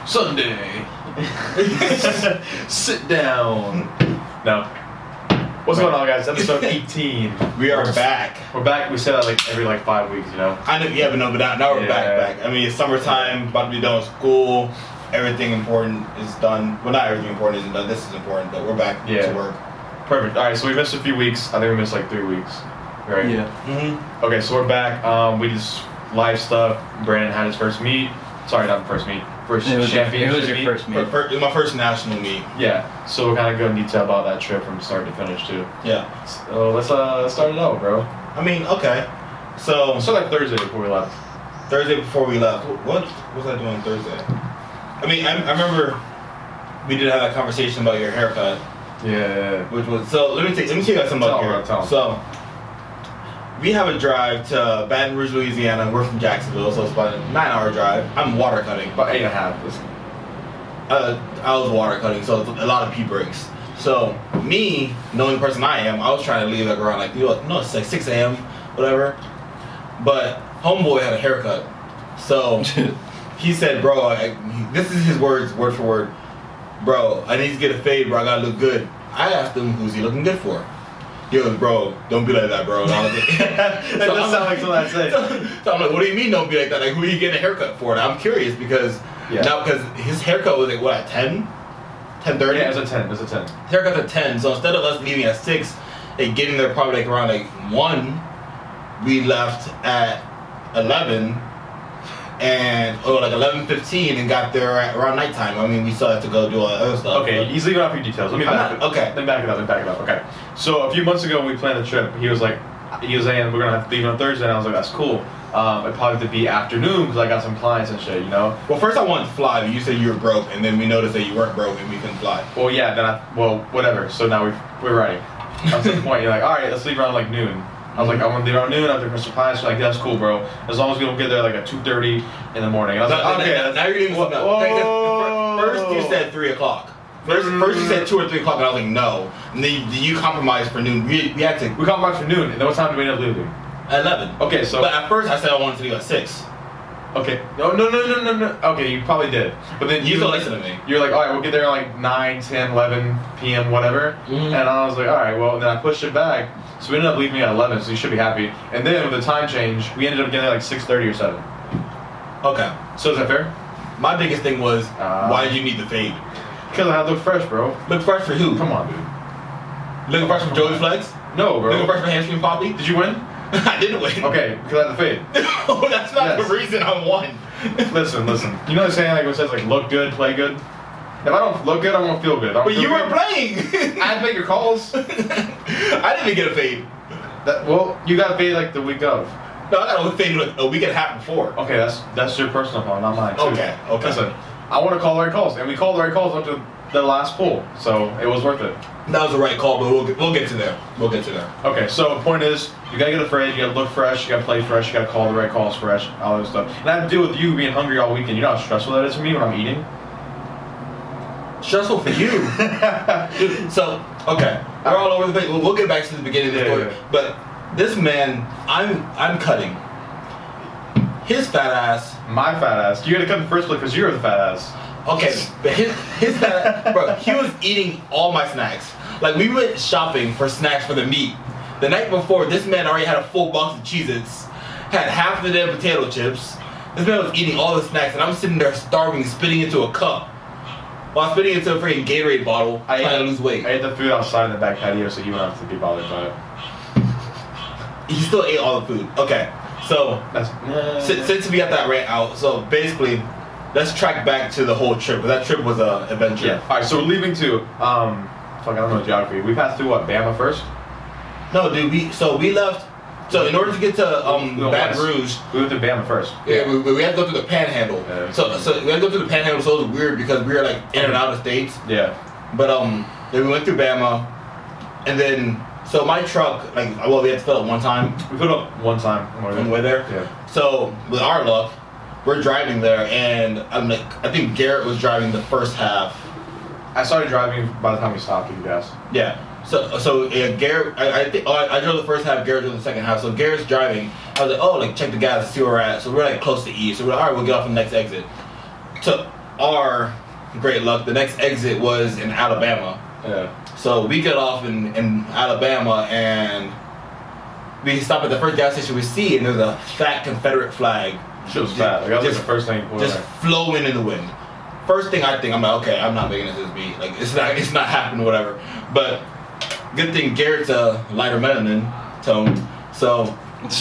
Sunday. Sit down. No. What's going on, guys? Episode 18. We are back. We're back. We say that like every 5 weeks, you know. I know, yeah, but now we're back. I mean, it's summertime, about to be done with school. Everything important is done. Well, not everything important isn't done. This is important, but we're back to work. Perfect. All right, so we missed a few weeks. I think we missed like 3 weeks. Right? Yeah. Mm-hmm. Okay, so we're back. We just live stuff. Brandon had his first meet. Sorry, not first meet. First championship meet. It was your first meet. It was my first national meet. Yeah. So we'll kind of go in detail about that trip from start to finish too. Yeah. So let's start it out, bro. I mean, okay. So like Thursday before we left. Thursday before we left. What was I doing Thursday? I mean, I remember we did have that conversation about your haircut. Yeah. Which was so. Let me tell you guys something about your. So we have a drive to Baton Rouge, Louisiana. We're from Jacksonville, so it's about a 9-hour drive. I'm water cutting. About 8.5. I was water cutting, so it's a lot of pee breaks. So me, knowing the person I am, I was trying to leave like around it's like 6 a.m. whatever. But homeboy had a haircut, so he said, "Bro, this is his words, word for word. Bro, I need to get a fade, bro. I gotta look good." I asked him, "Who's he looking good for?" He goes, "Bro, don't be like that, bro." And I was like, that does sound like something I'd say. So I'm like, "What do you mean don't be like that? Like, who are you getting a haircut for?" And I'm curious because now because his haircut was like what at 10, 10:30. Yeah, it was a 10. It was a 10. Haircut's at 10. So instead of us leaving at 6 and getting there probably like around like 1, we left at 11 and like 11:15 and got there at around nighttime. I mean, we still have to go do all that other stuff. Okay, he's leaving off your details. Let me back it. Okay. Then back it up. Okay. So a few months ago when we planned the trip, he was saying we're gonna have to leave on Thursday, and I was like, that's cool. It'd probably have to be afternoon because I got some clients and shit, you know. Well, first I wanted to fly, but you said you were broke, and then we noticed that you weren't broke and we couldn't fly. Well, yeah. Whatever. So now we're ready. That's the point. You're like, all right, let's leave around like noon. I was like, I want to leave around noon after Christmas Pie. So like, that's cool, bro. As long as we don't get there like at 2:30 in the morning. And I was like, okay. Now you're leaving something up. First you said 3 o'clock. First you said 2 or 3 o'clock, and I was like, no. And then you compromised for noon. We compromised for noon. And then what time did we end up leaving? At 11. Okay, so. But at first I said I wanted to leave at 6. Okay. No. Okay, you probably did. But then you still listen to me. You're like, all right, we'll get there at like 9, 10, 11 p.m., whatever. Mm-hmm. And I was like, all right, well, and then I pushed it back. So we ended up leaving at 11, so you should be happy. And then with the time change, we ended up getting there like 6:30 or 7. Okay. So is that fair? My biggest thing was, why did you need the fade? Because I had to look fresh, bro. Look fresh for who? Come on, dude. Looking fresh for Joey Flex? No, bro. Looking fresh for Hamstring Poppy? Did you win? I didn't win. Okay, because I had the fade. No, that's not the reason I won. Listen. You know the saying like it says like look good, play good? If I don't look good, I won't feel good. But you were playing! I had to make your calls. I didn't even get a fade. Well, you got paid like the week of. No, I got a fade like a week and a half before. Okay, that's your personal call, not mine. Too. Okay. Listen, I want to call the right calls, and we called the right calls up to the last pool, so it was worth it. That was the right call, but we'll get to there. Okay, so the point is, you gotta get afraid, you gotta look fresh, you gotta play fresh, you gotta call the right calls fresh, all that stuff. And I have to deal with you being hungry all weekend. You know how stressful that is for me when I'm eating? Stressful for you. Dude, so, okay. We're all over the place. We'll get back to the beginning of the story. Yeah. But this man, I'm cutting. His fat ass. My fat ass. You gotta cut in the first place because you're the fat ass. Okay, but his fat ass, bro, he was eating all my snacks. Like, we went shopping for snacks for the meat. The night before, this man already had a full box of Cheez-Its, had half the damn potato chips. This man was eating all the snacks, and I'm sitting there starving, spitting into a cup. While I'm spitting into a freaking Gatorade bottle, trying to lose weight. I ate the food outside in the back patio, so you wouldn't have to be bothered by it. He still ate all the food. Okay, so since we got that rant out, so basically, let's track back to the whole trip. That trip was an adventure. Yeah. All right, so we're leaving to I don't know geography. We passed through what, Bama first? No, dude. We left. So in order to get to Baton Rouge, we went to Bama first. Yeah, we had to go through the Panhandle. Yeah. So we had to go through the Panhandle. So it was weird because we were like in and out of states. Yeah. But then we went through Bama, and then so my truck we had to fill up one time. We put up one time on the way there. Yeah. So with our luck, we're driving there, and I think Garrett was driving the first half. I started driving by the time we stopped with you guys. Yeah. So Garrett, I drove the first half, Garrett drove the second half. So Garrett's driving. I was like, check the gas, see where we're at. So we're like close to E. So we're like, all right, we'll get off the next exit. So our great luck, the next exit was in Alabama. Yeah. So we get off in Alabama and we stop at the first gas station we see, and there's a fat Confederate flag. Shit was fat. Like, that was like the first thing. Just flowing in the wind. First thing I think, I'm like, okay, I'm not making this beat. Like, it's not happening, whatever. But good thing Garrett's a lighter melanin tone. So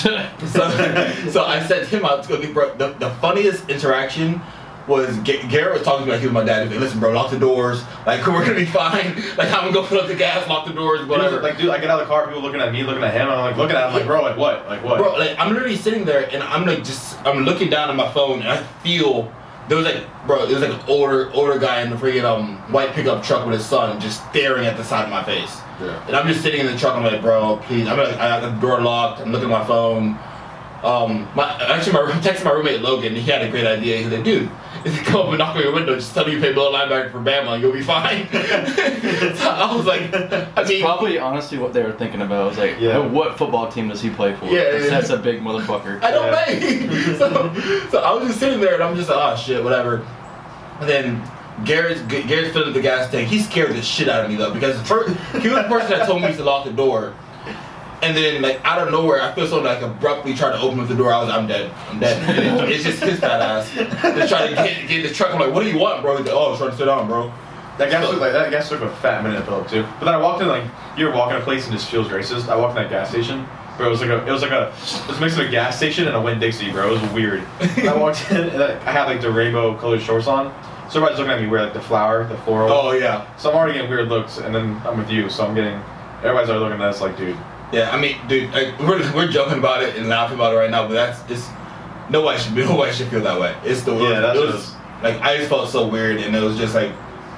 I sent him out to go. Bro, the funniest interaction was Garrett was talking to me like he was my dad. He was like, listen, bro, lock the doors. Like, we're gonna be fine. Like, I'm gonna go put up the gas, lock the doors, whatever. Like, dude, I get out of the car, people looking at me, looking at him, and I'm like looking at him, like, bro, like what? Like what? Bro, like, I'm literally sitting there and I'm looking down at my phone and I feel there was like an older guy in the freaking white pickup truck with his son just staring at the side of my face. Yeah. And I'm just sitting in the truck. I'm like, bro, please. I got the door locked. I'm looking at my phone. I'm texting my roommate Logan. He had a great idea. He's like, dude, if you come up and knock on your window, just tell me you play middle linebacker for Bama, and you'll be fine. So I was like, that's probably honestly what they were thinking about. I was like, what football team does he play for? Yeah, that's a big motherfucker. I don't play. So I was just sitting there and I'm just like, oh shit, whatever. And then Garrett's filled up the gas tank. He scared the shit out of me though, because he was the person that told me to lock the door. And then, like, out of nowhere, I feel so, like, abruptly tried to open up the door. I'm dead. It's just his fat ass. Just trying to get in the truck. I'm like, what do you want, bro? He's like, oh, I was trying to sit down, bro. That gas took a fat minute to fill up, too. But then I walked in, like, you were walking a place and just feels racist. I walked in that gas station. Bro, it was a mix of a gas station and a Winn-Dixie, bro. It was weird. I walked in, and I had, like, the rainbow colored shorts on. So everybody's looking at me weird, like, the flower, the floral. Oh, yeah. So I'm already getting weird looks, and then I'm with you, so everybody's already looking at us like, dude. Yeah, I mean, dude, like, we're joking about it and laughing about it right now, but nobody should feel that way. It's the like, I just felt so weird, and it was just like,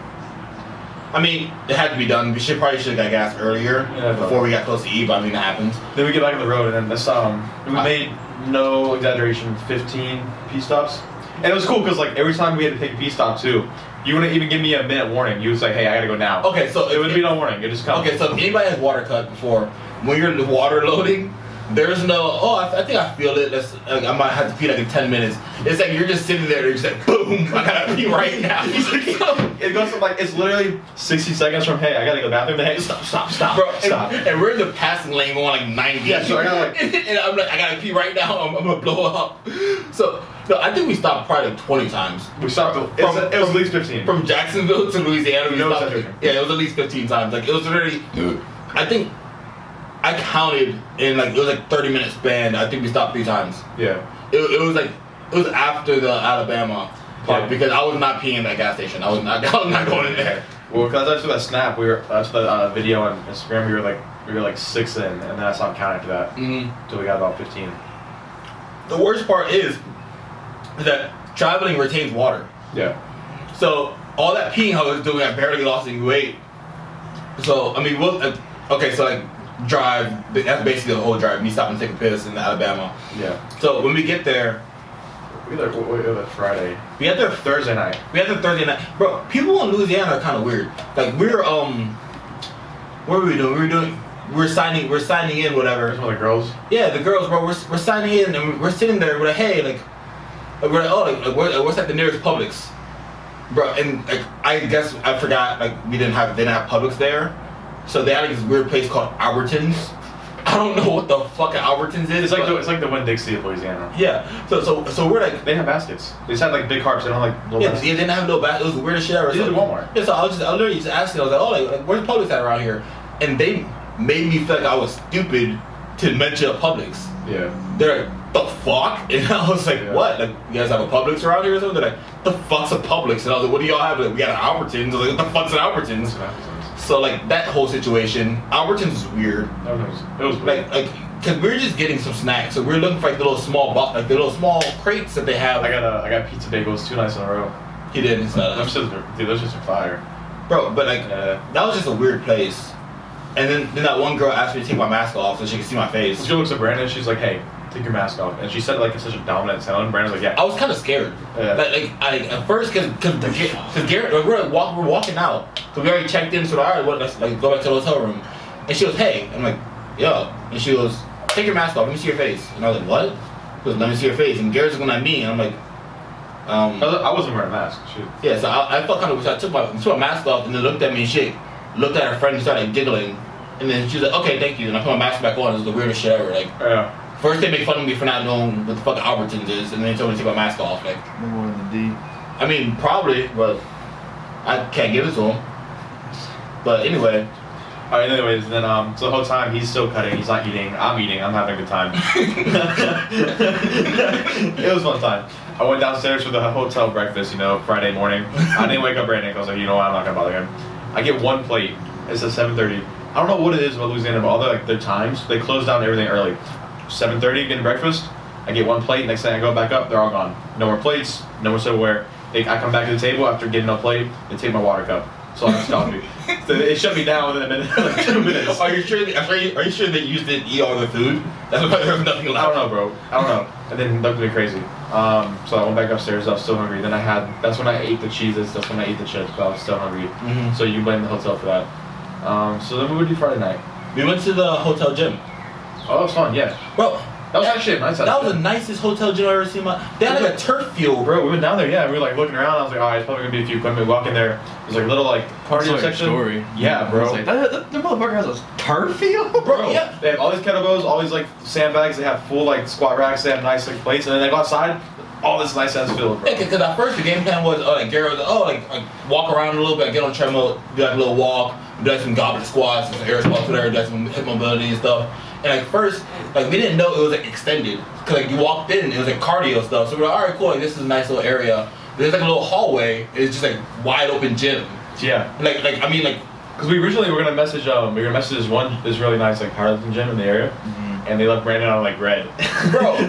I mean, it had to be done. We should probably have got gas earlier before we got close to Eve. I mean, it happens. Then we get back on the road, and then this we made, no exaggeration, 15 P stops, and it was cool because like every time we had to take a P stop too. You wouldn't even give me a minute warning. You would say, hey, I gotta go now. Okay, so it would be no warning. It just comes. Okay, so if anybody has water cut before, when you're in the water loading, there's no, I think I feel it. I might have to pee like in 10 minutes. It's like you're just sitting there, you're just like, boom, I gotta pee right now. It goes from like, it's literally 60 seconds from, hey, I gotta go to the bathroom, to hey, stop, bro, stop. And we're in the passing lane going like 90. Yeah, so I gotta like, and I'm like, I gotta pee right now, I'm gonna blow up. So, no, I think we stopped probably like 20 times. We stopped, it was at least 15. From Jacksonville to Louisiana, we stopped. Yeah, it was at least 15 times. Like, it was literally, I think, I counted in like, it was like 30 minute span. I think we stopped 3 times. Yeah. It was after the Alabama part because I was not peeing in that gas station. I was not going in there. Well, because I saw that snap, I saw the video on Instagram, we were like 6 in, and then I saw counting after that. Until we got about 15. The worst part is that traveling retains water. Yeah. So all that peeing I was doing, I barely lost any weight. So, I mean, okay, so like, drive, that's basically the whole drive, me stopping to take a piss in Alabama. Yeah. So when we get there, we got there Friday. We got there Thursday night. Bro, people in Louisiana are kind of weird. Like, what were we doing? We're signing in, whatever. Some of the girls? Yeah, the girls, bro, we're signing in, and we're sitting there, we're like, hey, we're like, oh, what's at the nearest Publix? Bro, and like, I guess I forgot, like, they didn't have Publix there. So they had like this weird place called Albertsons. I don't know what the fuck Albertsons is. It's like the Winn-Dixie of Louisiana. Yeah. So we're like, they have baskets. They just had like big carts. They don't have like little baskets. They didn't have no baskets. It was the weirdest shit ever. They did Walmart. Yeah. So I was literally just asking. I was like, oh, like where's Publix at around here? And they made me feel like I was stupid to mention a Publix. Yeah. They're like, the fuck? And I was like, what? Like, you guys have a Publix around here or something? They're like, the fuck's a Publix? And I was like, what do y'all have? Like, we got an Albertsons. I was like, what the fuck's an Albertsons? So like that whole situation, Albertsons is weird. It was weird. Like, cause we're just getting some snacks, so we're looking for like the little small crates that they have. I got pizza bagels 2 nights in a row. He did. Dude, those just are fire. Bro, but like that was just a weird place. And then that one girl asked me to take my mask off so she could see my face. She looks at Brandon. She's like, "Hey, take your mask off." And she said it like in such a dominant tone. Brandon's like, "Yeah." I was kind of scared. Yeah. Like at first, cause Garrett, we're walking out. So we already checked in. So alright, let's like go back to the hotel room. And she goes, "Hey," I'm like, "Yo," and she goes, "Take your mask off. Let me see your face." And I was like, "What?" She goes, "Let me see your face." And Garrett's looking at me, and I'm like, I wasn't wearing a mask. Shoot. Yeah, so I felt kind of. So I took my mask off and then looked at me and shit. Looked at her friend and started giggling, and then she was like, "Okay, thank you." And I put my mask back on. It was the weirdest shit ever. Like, first they make fun of me for not knowing what the fuck Albertsons is, and then they told me to take my mask off. Like, They wanted the D. I mean, probably, but I can't give it to him. But anyway. Alright, anyways, then so the whole time he's still cutting, he's not eating, I'm eating, I'm having a good time. It was a fun time. I went downstairs for the hotel breakfast, Friday morning. I didn't wake up right now. I was like, you know what, I'm not gonna bother him. I get one plate. It's at 7:30. I don't know what it is about Louisiana, but all their times, they close down everything early. 7:30, getting breakfast. I get one plate. Next thing I go back up, they're all gone. No more plates, no more silverware. I come back to the table after getting a plate and take my water cup. So I have coffee. So it shut me down within a minute, like 2 minutes. Are you sure that you didn't eat all the food? That's why there was nothing left. I don't know, bro. I don't know. And then looked at me crazy. So I went back upstairs. I was still hungry. Then that's when I ate the cheeses. That's when I ate the chips. But I was still hungry. Mm-hmm. So you blame the hotel for that. So then we would do Friday night. We went to the hotel gym. Oh, that was fun. Yeah, bro. That was actually nice. That was the nicest hotel gym I've ever seen. They had like a turf field, bro. We went down there. Yeah, we were like looking around. I was like, all right, it's probably gonna be a few equipment. We walk in there. There's like a little like cardio section. Story. Yeah, bro. Like, that motherfucker has a turf field, bro. Yeah. They have all these kettlebells, all these like sandbags. They have full like squat racks. They have nice like plates, and then they go outside. All this nice ass field, bro. Yeah, because at first the game plan was, like Gary was like, walk around a little bit, get on the treadmill, do like a little walk, do like some goblet squats, some air squats, whatever, do like some hip mobility and stuff. And like first, like we didn't know it was like extended, cause like you walked in, it was like cardio stuff. So we're like, all right, cool, like this is a nice little area. There's like a little hallway. It's just like wide open gym. Yeah. I mean, cause we originally were gonna message this really nice like powerlifting gym in the area. Mm-hmm. And they left Brandon on like red. Bro.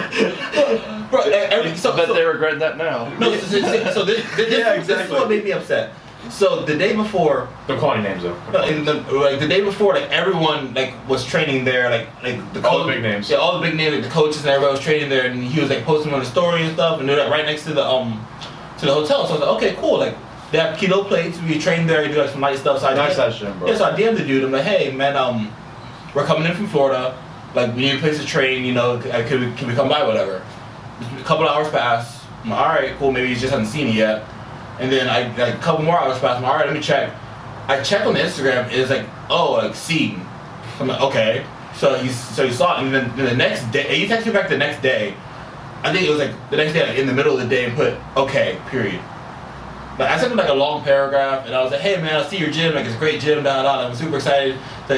But they regret that now. No, so this is what made me upset. So the day before, they're calling names though. The day before, like everyone like was training there, like all the big names. Yeah, all the big names, like the coaches and everybody was training there, and he was like posting on the story and stuff, and they're like right next to the hotel. So I was like, okay, cool, like. They have keto plates. We train there. We do like some light stuff. So nice session, bro. Yeah, so I DM'd the dude. I'm like, hey man, we're coming in from Florida. Like, we need a place to train. Can we come by? Whatever. A couple hours pass. I'm like, all right, cool. Maybe he just hasn't seen it yet. And then a couple more hours pass. I'm like, all right, let me check. I check on the Instagram. It's like, oh, like seen. I'm like, okay. So he saw it, and then the next day, he texted me back the next day. I think it was like the next day, like in the middle of the day, and put okay, period. But I sent him like a long paragraph, and I was like, "Hey man, I see your gym. Like it's a great gym. I'm super excited."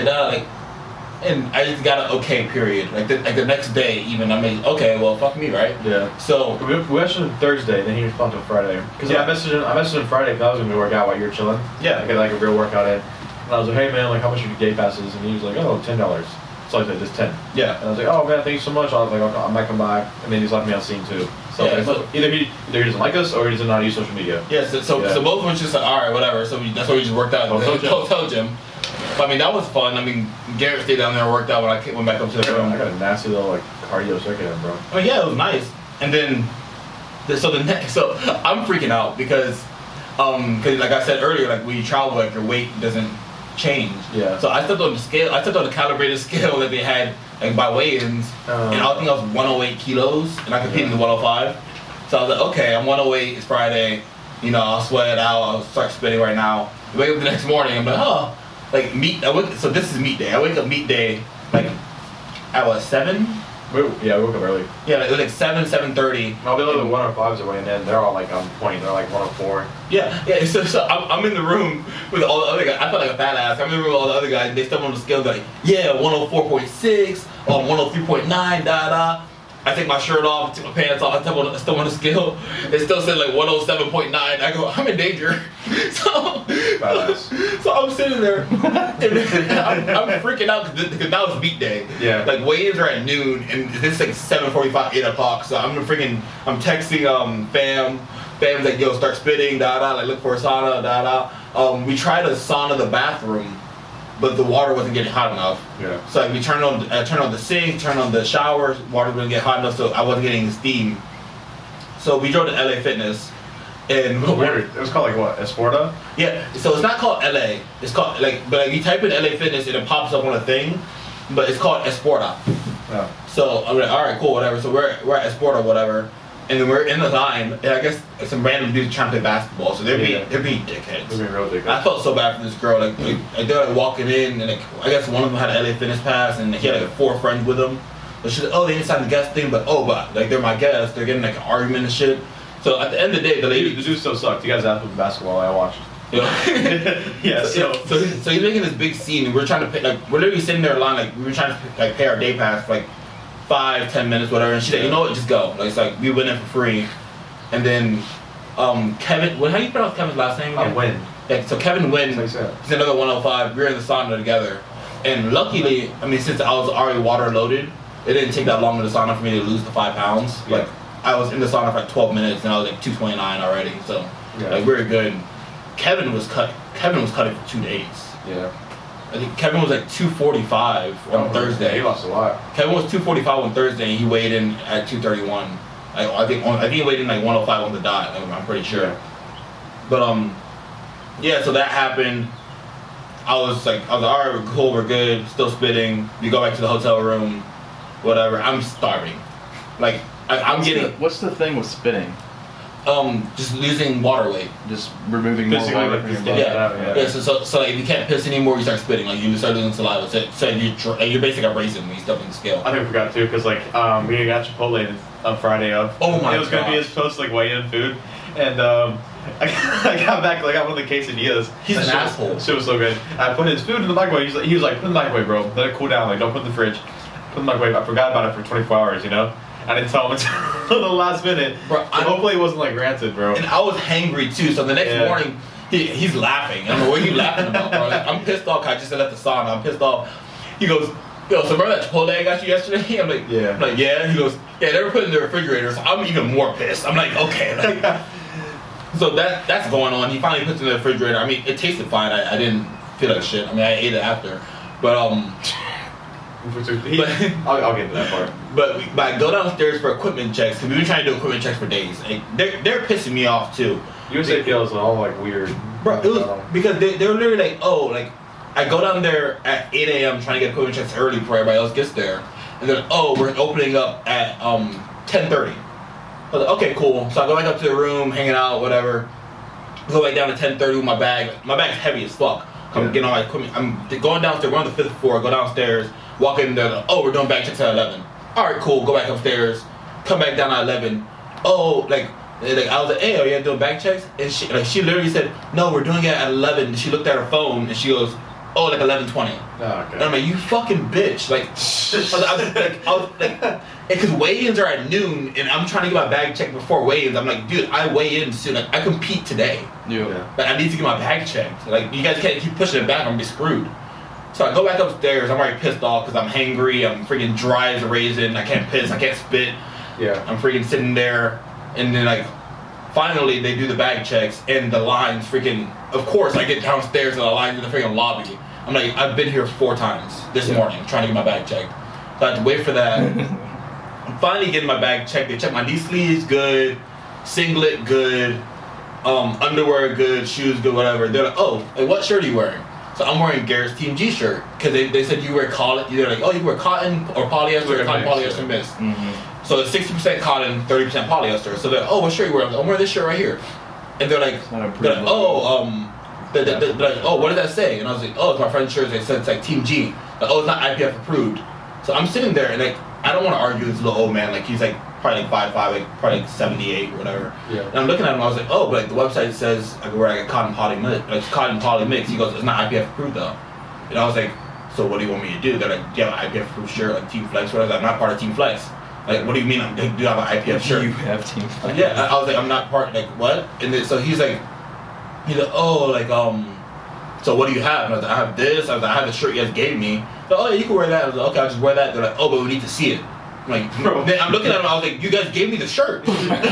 And I just got an okay period. Like the next day, even I mean, okay, well, fuck me, right? Yeah. So we messaged him Thursday, then he responded on Friday. Cause I messaged him Friday because I was gonna work out while you were chilling. Yeah. I get like a real workout in, and I was like, "Hey man, like how much are your day passes?" And he was like, "Oh, $10." So I said, "Just 10." Yeah. And I was like, "Oh man, thank you so much." I was like, "Okay, I might come by," and then he's left me on scene too. So, yeah, either he doesn't like us or he doesn't know how to use social media. Yeah, so both of us just like, all right, whatever. So that's why we just worked out at the hotel gym. But I mean, that was fun. I mean, Garrett stayed down there and worked out when I went back up to the room. I got a nasty little like cardio circuit in, bro. I mean, yeah, it was nice. And then, so I'm freaking out because like I said earlier, like when you travel, like your weight doesn't change. Yeah. So I stepped on the scale. I stepped on the calibrated scale that they had like by weigh-ins, and I think I was 108 kilos, and I competed in the 105. So I was like, okay, I'm 108. It's Friday. I'll sweat it out. I'll start spitting right now. I wake up the next morning. I'm like, oh, like meat. So this is meat day. I wake up meat day like at what 7? Yeah, we woke up early. Yeah, it was like 7:30. I'll be like the 105s are weighing in. They're all like on point. They're like 104. Yeah. So I'm in the room with all the other guys. I felt like a fat ass. I'm in the room with all the other guys. And they step on the scale. They're like, yeah, 104.6, 103.9, I take my shirt off, take my pants off, I step on the scale. It still said like 107.9. I go, I'm in danger. So I'm sitting there, and I'm freaking out because now it's meet day. Yeah. Like weigh-ins are at noon, and this is like 7:45, 8 o'clock. So I'm texting Fam. Fam's like, yo, start spitting, like look for a sauna, We tried to sauna the bathroom, but the water wasn't getting hot enough. Yeah. So like, we turned on the sink, turned on the shower, water wouldn't get hot enough, so I wasn't getting steam. So we drove to LA Fitness, and weird. It was called like what? Esporta? Yeah. So it's not called LA. It's called but you type in LA Fitness and it pops up on a thing, but it's called Esporta. Yeah. So I'm like, all right, cool, whatever. So we're at Esporta, whatever. And then we're in the line, and I guess some random dudes trying to play basketball, so they're being dickheads. They're being real dickheads. I felt so bad for this girl. Like they're like walking in, and like I guess one of them had an LA Fitness pass, and he had like 4 friends with him. But she's like, oh, they inside the guest thing, but like they're my guests. They're getting like an argument and shit. So at the end of the day, the dude still sucked. You guys asked about basketball. I watched. You know? Yeah. So he's making this big scene, and we're trying to pay. Like we're literally sitting there in line, like we were trying to like pay our day pass for like 5-10 minutes, whatever. And she's like, you know what, just go. Like it's like we went in for free. And then Kevin, how do you pronounce Kevin's last name again? Win. Yeah, so Kevin Wynn, he's another 105. We were in the sauna together. And luckily, I mean, since I was already water loaded, it didn't take that long in the sauna for me to lose the 5 pounds. Yeah. Like, I was in the sauna for like 12 minutes and I was like 229 already. So, like, we were good. Kevin was cutting for 2 days. Yeah. I think Kevin was like 245 on Thursday. Yeah, he lost a lot. Kevin was 245 on Thursday and he weighed in at 231. I think he weighed in like 105 on the dot. I'm pretty sure. Yeah. But yeah. So that happened. I was like, all right, we're cool, we're good. Still spitting. We go back to the hotel room. Whatever. I'm starving. Like I'm getting. What's the thing with spitting? Just losing water weight. Just removing more water from your body. Yeah. So like if you can't piss anymore, you start spitting. Like you start losing saliva. So you're basically raising when you step in the scale. I think we forgot too, because like we got Chipotle on Friday of. Oh my god. It was gonna be his post like weigh-in food, and I got back. Like I got one of the quesadillas. He's an asshole. Shit was so good. I put his food in the microwave. He was like, put it in the microwave, bro. Let it cool down. Like don't put it in the fridge. Put it in the microwave. I forgot about it for 24 hours. You know. I didn't tell him until the last minute. Bro, hopefully it wasn't like rancid, bro. And I was hangry too. So the next morning, he's laughing. I don't know what are you laughing about, bro. Like, I'm pissed off. I just left the sauna. I'm pissed off. He goes, yo, so remember that Chipotle I got you yesterday? I'm like, yeah. I'm like, yeah. He goes, yeah, they were put in the refrigerator. So I'm even more pissed. I'm like, okay. Like, so that's going on. He finally puts it in the refrigerator. I mean, it tasted fine. I didn't feel like shit. I mean, I ate it after, but I'll get to that part. But I go downstairs for equipment checks because we've been trying to do equipment checks for days. Like, they're pissing me off too. USA feels all like weird. Bro, it was because they were literally like, oh, like I go down there at 8 a.m. trying to get equipment checks early before everybody else gets there, and then we're opening up at 10:30. I was like, okay, cool. So I go back up to the room, hanging out, whatever. Go back down to 10:30 with my bag. My bag's heavy as fuck. I'm getting all my equipment. I'm going downstairs. We're on the 5th floor. I go downstairs. Walk in there. Like, we're doing bag checks at 11. All right, cool. Go back upstairs. Come back down at 11. Like I was like, hey, are you doing bag checks? And she literally said, no, we're doing it at 11. And she looked at her phone and she goes, oh, like 11:20. Oh, okay. And I'm like, you fucking bitch. Like, I was like, because weigh-ins are at noon, and I'm trying to get my bag checked before weigh-ins. I'm like, dude, I weigh in soon. Like, I compete today. Yeah. But I need to get my bag checked. Like, you guys can't keep pushing it back. I'm gonna be screwed. So I go back upstairs. I'm already pissed off because I'm hangry. I'm freaking dry as a raisin. I can't piss. I can't spit. Yeah. I'm freaking sitting there, and then like, finally they do the bag checks, and the lines freaking. Of course, I get downstairs and the lines in the freaking lobby. I'm like, I've been here 4 times this morning trying to get my bag checked. So I had to wait for that. I'm finally getting my bag checked. They check my knee sleeves, good. Singlet, good. Underwear, good. Shoes, good, whatever. They're like, oh, like, what shirt are you wearing? So I'm wearing Garrett's Team G shirt. Because they said you wear cotton. They're like, oh, you wear cotton or polyester or cotton polyester mix. Mm-hmm. So it's 60% cotton, 30% polyester. So they're like, oh, what shirt are you wearing? I'm wearing this shirt right here. And they're like, oh, they're like, oh, what did that say? And I was like, oh, it's my friend's shirt. They said it's like Team G. Like, oh, it's not IPF approved. So I'm sitting there and like, I don't want to argue with this little old man. Like he's like probably like 5'5", like probably like 78 or whatever. Yeah. And I'm looking at him. I was like, oh, but like the website says I can wear like a cotton poly mix. He goes, it's not IPF approved though. And I was like, so what do you want me to do? They're like, do you have an IPF approved shirt like Team Flex? Whatever. I'm not part of Team Flex. Like, what do you mean? Do you have an IPF shirt? You have Team Flex. Yeah. I was like, I'm not part. Like what? And then, so he's like, oh, like so what do you have? And I was like, I have this. I was like, I have the shirt you guys gave me. Like, oh, yeah, you can wear that. I was like, okay, I'll just wear that. They're like, oh, but we need to see it. I'm like, bro. Then I'm looking at him. I was like, you guys gave me the shirt.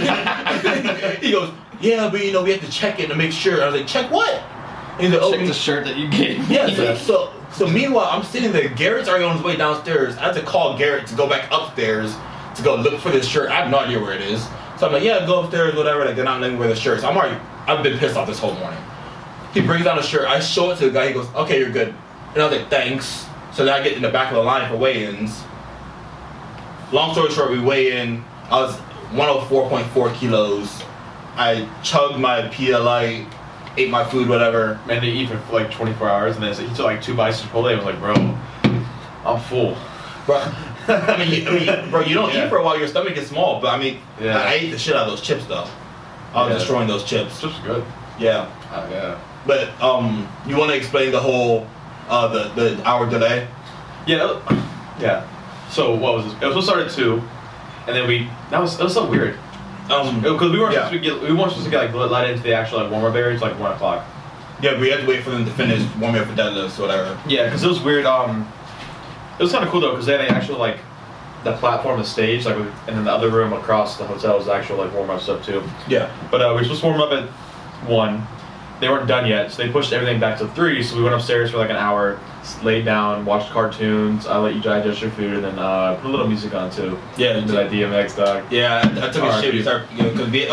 He goes, yeah, but we have to check it to make sure. I was like, check what? And he's like, check the shirt that you gave me. Yeah. So meanwhile, I'm sitting there. Garrett's already on his way downstairs. I had to call Garrett to go back upstairs to go look for this shirt. I have no idea where it is. So I'm like, yeah, go upstairs, whatever. Like, they're not letting me wear the shirt. So I've been pissed off this whole morning. He brings down a shirt. I show it to the guy. He goes, okay, you're good. And I was like, thanks. So then I get in the back of the line for weigh-ins. Long story short, we weigh in. 104.4 kilos. I chugged my Pedialyte, ate my food, whatever. Man, they eat for like 24 hours, and then he took like 2 bites of Chipotle. I was like, bro, I'm full. Bro, bro, you don't eat for a while. Your stomach gets small. But I mean, I ate the shit out of those chips though. I was destroying those chips. Chips are good. Yeah. Yeah. But you want to explain the whole the hour delay? Yeah. Yeah. So what was this? It was supposed to start at 2, and then it was so weird. Because we weren't supposed to get like let into the actual like warm-up area until like 1 o'clock. Yeah, we had to wait for them to finish warming up for deadlifts or whatever. Yeah, because it was weird. It was kind of cool though, because they had the actual like the platform, the stage, like, and then the other room across the hotel was actual like warm-up stuff too. Yeah. But we were supposed to warm up at 1. They weren't done yet, so they pushed everything back to 3. So we went upstairs for like an hour, laid down, watched cartoons. I let you digest your food, and then put a little music on too. Yeah. Did that DMX dog? Yeah, I took a shit. We started, because we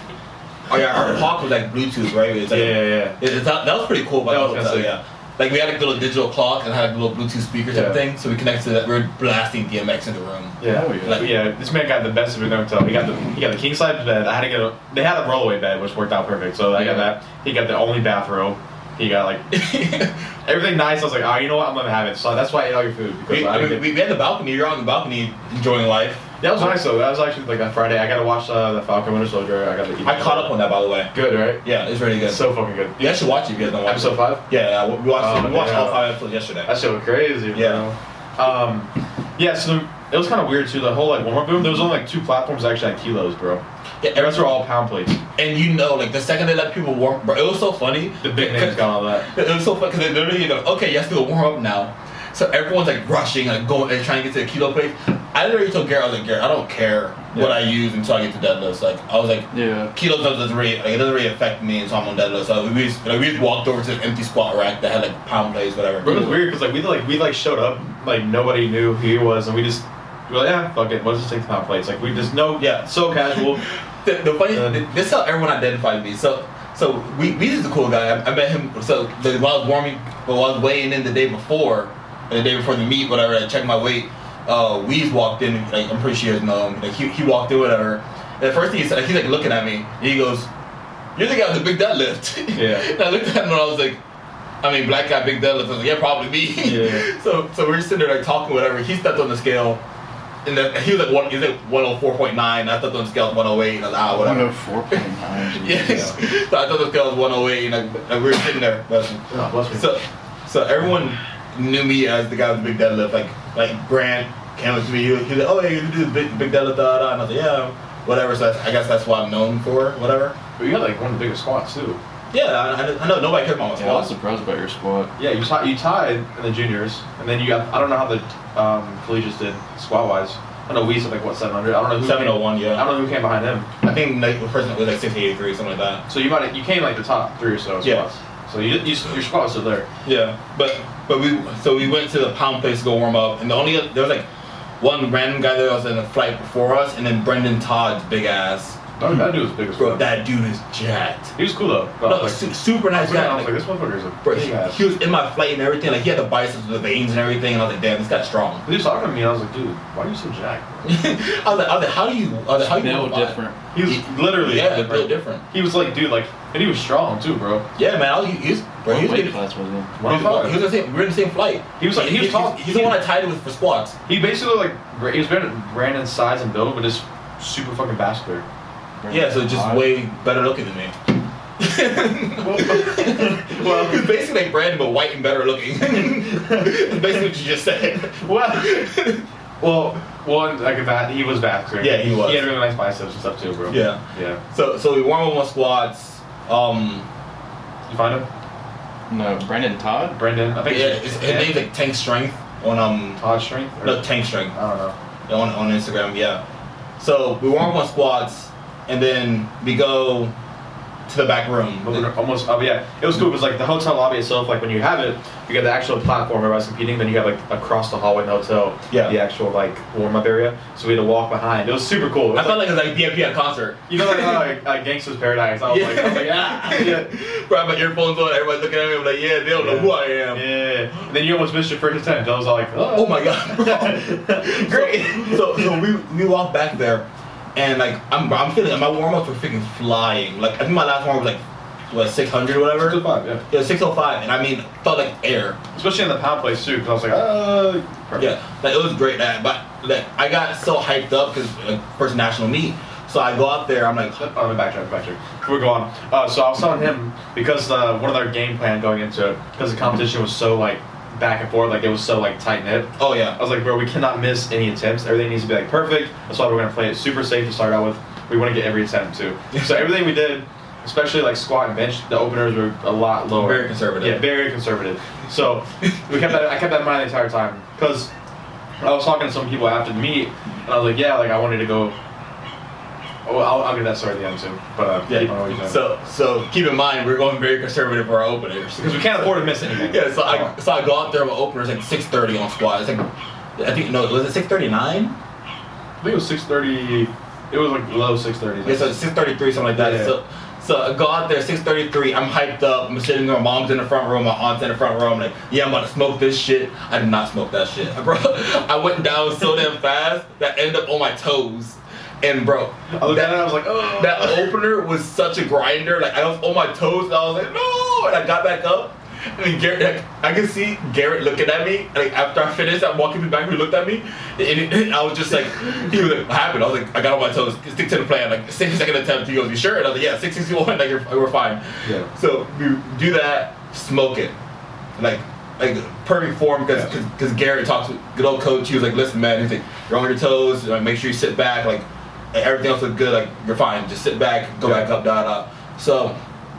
our park was like Bluetooth, right? It's like, that was pretty cool. Yeah. Like we had like a little digital clock and had a little Bluetooth speaker type thing, so we connected to that. We were blasting DMX in the room. Yeah, this man got the best of it in the hotel. He got the king size bed. I had to get they had a rollaway bed, which worked out perfect. So I got that. He got the only bathrobe. He got like everything nice. I was like, oh, you know what? I'm gonna have it. So that's why I ate all your food. Because we had the balcony. You're on the balcony enjoying life. That was nice though. That was actually like on Friday. I gotta watch the Falcon Winter Soldier. I caught up on that, by the way. Good, right? Yeah, it's really good. So fucking good. You guys should watch it if you guys don't watch Episode 5? Yeah, we watched all 5 episodes yesterday. That shit was crazy, bro. Yeah. So it was kind of weird too. The whole like warm-up room. There was only like 2 platforms that actually had kilos, bro. Yeah, the rest were all pound plates. And you know, like the second they let people warm, bro, it was so funny. The big names got all that. It was so funny because they literally go, okay, you have to go warm up now. So everyone's like rushing, like going and trying to get to the kilo plate. I literally told Garrett, I was like, Garrett, I don't care what I use until I get to deadlifts. Like I was like, kilos doesn't really affect me until I'm on deadlift. So we just walked over to an empty squat rack that had like pound plates, whatever. But it was weird because we showed up, like nobody knew who he was, and we were like, yeah, fuck it, let's just take the pound plates. Like we just so casual. The funny, this is how everyone identified me. So we just a cool guy. I met him. So while I was weighing in the day before the meet, whatever, I checked my weight. Weez walked in. Like I'm pretty sure you guys know him. Like he walked in, whatever. And the first thing he said, he's like looking at me. And he goes, "You're the guy with the big deadlift." Yeah. And I looked at him and I was like, I mean, black guy, big deadlift. I was like, yeah, probably me. Yeah. So we're just sitting there like talking, whatever. He stepped on the scale. And he was like 104.9. I thought the scale was 108. And I was like, whatever. 104.9. Yes. So I thought the scale was 108, and we were sitting there. So everyone knew me as the guy with the big deadlift. Like Grant came up to me. He was like, oh, yeah, you do the big deadlift, da. And I was like, yeah, whatever. So I guess that's what I'm known for, whatever. But you got like one of the biggest squats too. Yeah, I know. Nobody cared about my squat. I was surprised about your squat. Yeah, you tied in the juniors, and then you got. I don't know how the collegiates did squat wise. I know we said like what 700. I don't know who. 701. Yeah. I don't know who came behind him. I think the person was like 683, something like that. So you came like the top 3 or so squats. Yeah. So your squat was still there. Yeah, but we went to the pound place to go warm up, and there was like one random guy that was in a flight before us, and then Brendan Todd's big ass. That dude was big as fuck. Bro, that dude is jacked. He was cool though. No, super nice guy. I was like, this motherfucker's a big ass. He was in my flight and everything. Like he had the biceps, the veins and everything. And I was like, damn, this guy's strong. He was talking to me, and I was like, dude, why are you so jacked? I was like, how do you? different. He was literally different. He was like, dude, like, and he was strong too, bro. Yeah, man. He was weight class was he? We were in the same flight. He was tall. He's the one I tied it with for squats. He basically he was Brandon's size and build, but just super fucking vascular. Yeah, so just way better looking than me. Well, he's basically like Brandon, but white and better looking. That's basically what you just said. Well, one like that, he was vascular. Yeah, he was. He had really nice biceps and stuff too, bro. Yeah. So we warm up on squats. You find him? No, Brendan Todd. Brendan, I think. Yeah, his name's like Tank Strength on Todd Strength. No, Tank Strength. I don't know. On Instagram, yeah. So we warm up on squats. And then we go to the back room. Almost, yeah. It was cool because like the hotel lobby itself, like when you have it, you got the actual platform where everybody's competing. Then you have like across the hallway in the hotel, the actual like warm up area. So we had to walk behind. It was super cool. I felt like it was like VIP at a concert. You know, like Gangsta's Paradise. I was like, yeah. Bro, I had my earphones on. Everybody's looking at me. I'm like, yeah, they don't know who I am. Yeah. And then you almost missed your first attempt. I was like, oh my god, bro. Great. So we walked back there. and like I'm feeling my warm ups were freaking flying. Like I think my last warm up was like what 600 or whatever. 605, yeah. 605, and I mean felt like air. Especially in the pound place too, because I was like, perfect. Yeah, like it was great. But like I got so hyped up because first national meet. So I go out there, I'm like, oh, backtrack. Before we go on, so I was telling him because one of their game plan going into it, because the competition was so like back and forth, like it was so like tight knit. Oh yeah. I was like, bro, we cannot miss any attempts. Everything needs to be like perfect. That's why we're gonna play it super safe to start out with. We want to get every attempt too. So everything we did, especially like squat and bench, the openers were a lot lower. Very conservative. Yeah, very conservative. So I kept that in mind the entire time because I was talking to some people after the meet, and I was like, yeah, like I wanted to go. Oh, I'll get that story at the end too. But yeah, I don't know what you're saying. So keep in mind we're going very conservative for our openers because we can't afford to miss anything. Yeah, so I go out there with openers like 630 on squat. It's like I think no, was it 639? I think it was 630. It was like low 630s. Yeah, so 633 something like that. Yeah. So I go out there 633. I'm hyped up. I'm sitting there. My mom's in the front row. My aunt's in the front row. I'm like, yeah, I'm about to smoke this shit. I did not smoke that shit, bro. I went down so damn fast that I ended up on my toes. And bro, I looked at it and I was like, oh. That opener was such a grinder. Like I was on my toes and I was like, no. And I got back up. And then Garrett, like, I could see Garrett looking at me. Like after I finished, I'm walking back. He looked at me, and I was just like, he was like, what happened? I was like, I got on my toes. Stick to the plan. Like 60-second attempt. He goes, you sure? And I was like, yeah, 661. Like we're fine. Yeah. So we do that, smoke it, like perfect form because Garrett talked to good old coach. He was like, listen, man. He's like, you're on your toes. Like, make sure you sit back. Like everything else looked good. Like you're fine. Just sit back, go back up, da. So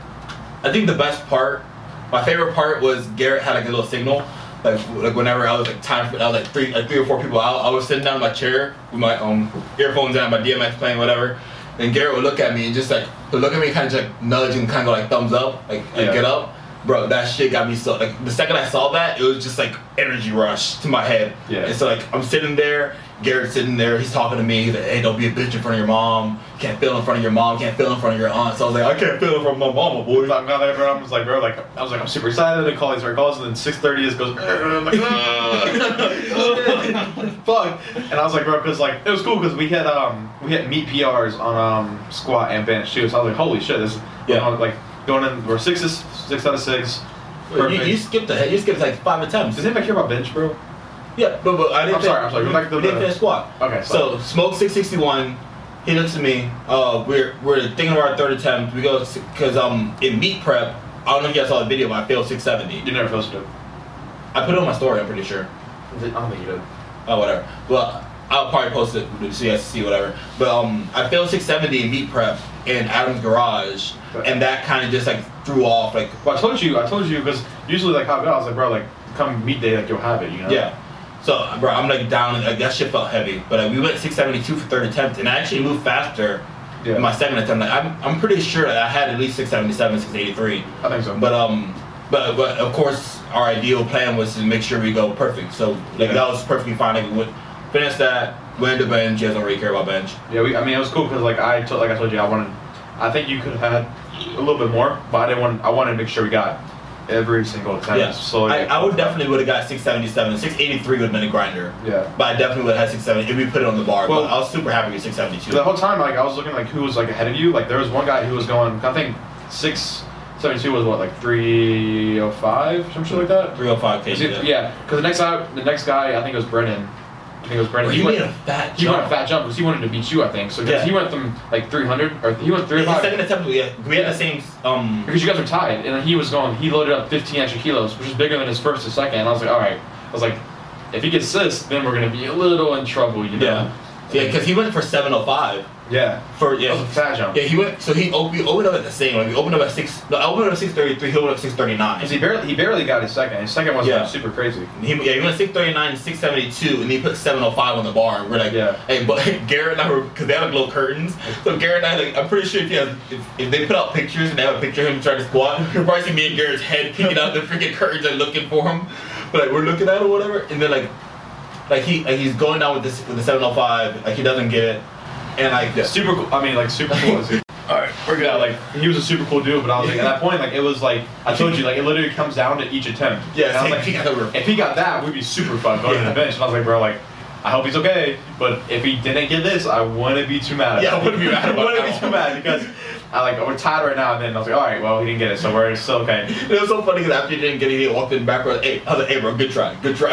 I think the best part. My favorite part was Garrett had like a little signal, like whenever I was like three or four people out, I was sitting down in my chair with my earphones in, my DMX playing, whatever. And Garrett would look at me and just like look at me, kind of just like nudge and kind of like thumbs up, like get up. Bro, that shit got me so like the second I saw that, it was just like energy rush to my head. Yeah. And so like I'm sitting there, Garrett's sitting there, he's talking to me, he's like, hey, don't be a bitch in front of your mom. Can't feel in front of your mom, can't feel in front of your aunt. So I was like, I can't feel in front of my mama, boy. I'm not there, bro. I was like, I'm super excited to call these calls, and then 6:30 is goes, I'm like, fuck. And I was like, bro, because like it was cool because we had meet PRs on squat and bench too. So I was like, holy shit, this is like going in. We're 6 out of 6. You skipped ahead. You skipped like 5 attempts. Does anybody care about bench, bro? Yeah, but I didn't. I'm sorry. Go back to we didn't finish squat. Okay. So smoke 661. He looks at me. We're thinking of our third attempt. We go because in meet prep. I don't know if you guys saw the video, but I failed 670. You never posted it. I put it on my story. I'm pretty sure. I don't think you did. Oh, whatever. Well, I'll probably post it so you guys see whatever. But I failed 670 in meet prep in Adam's garage, and that kind of just like threw off. Like, well, I told you because usually like how I was like, bro, like come meet day, like you'll have it, you know? Yeah. So, bro, I'm like down. Like, that shit felt heavy, but we went 672 for third attempt, and I actually moved faster. Yeah. In my second attempt, like I'm pretty sure that I had at least 677, 683. I think so. But of course our ideal plan was to make sure we go perfect. So like that was perfectly fine. Like we would finish that, went to bench. You guys don't really care about bench. Yeah, I mean it was cool because like I told you I think you could have had a little bit more, but I wanted to make sure we got every single attempt. Yeah. So I would definitely would have got 677. 683 would have been a grinder. Yeah. But I definitely would have had 670 if we put it on the bar. Well, but I was super happy with 672. The whole time, like I was looking like who was like ahead of you. Like there was one guy who was going. I think 672 was what, like 305, some shit like that. 305 kg. Yeah. Because the next guy, I think it was Brennan. Well, he made a fat jump. He went a fat jump because he wanted to beat you, I think. So he went from like 300, or he went 305. His second attempt, we had the same. Because you guys were tied, and then he loaded up 15 extra kilos, which is bigger than his first or second. And I was like, all right. I was like, if he gets this, then we're gonna be a little in trouble, you know? Yeah, because he went for 705. Yeah. That was a fat jump. Yeah, he went. So we opened up at the same. Like we opened up at 633. He opened up 639. Because he barely got his second. His second wasn't super crazy. He went 639, 672, and he put 705 on the bar. And we're like, hey, but Garrett and I were, because they had like little curtains. So Garrett and I, like, I'm pretty sure if they put out pictures and they have a picture of him trying to squat, you'll probably see me and Garrett's head peeking out the freaking curtains and looking for him. But like we're looking at him or whatever, and then like he's going down with the 705. Like he doesn't get it. And like super cool. I mean, like super cool. Alright, we're good. Like he was a super cool dude, but I was like at that point, like it was like I told you, like it literally comes down to each attempt. Yeah. And I was like, if he got that, we'd be super fun going to the bench. And I was like, bro, like I hope he's okay. But if he didn't get this, I wouldn't be too mad. Yeah, I wouldn't be mad. I wouldn't be too mad because we're tied right now. And then I was like, all right, well, he didn't get it, so we're still okay. It was so funny because after he didn't get it, he walked in the back row. Hey, I was like, hey, bro, good try. You're so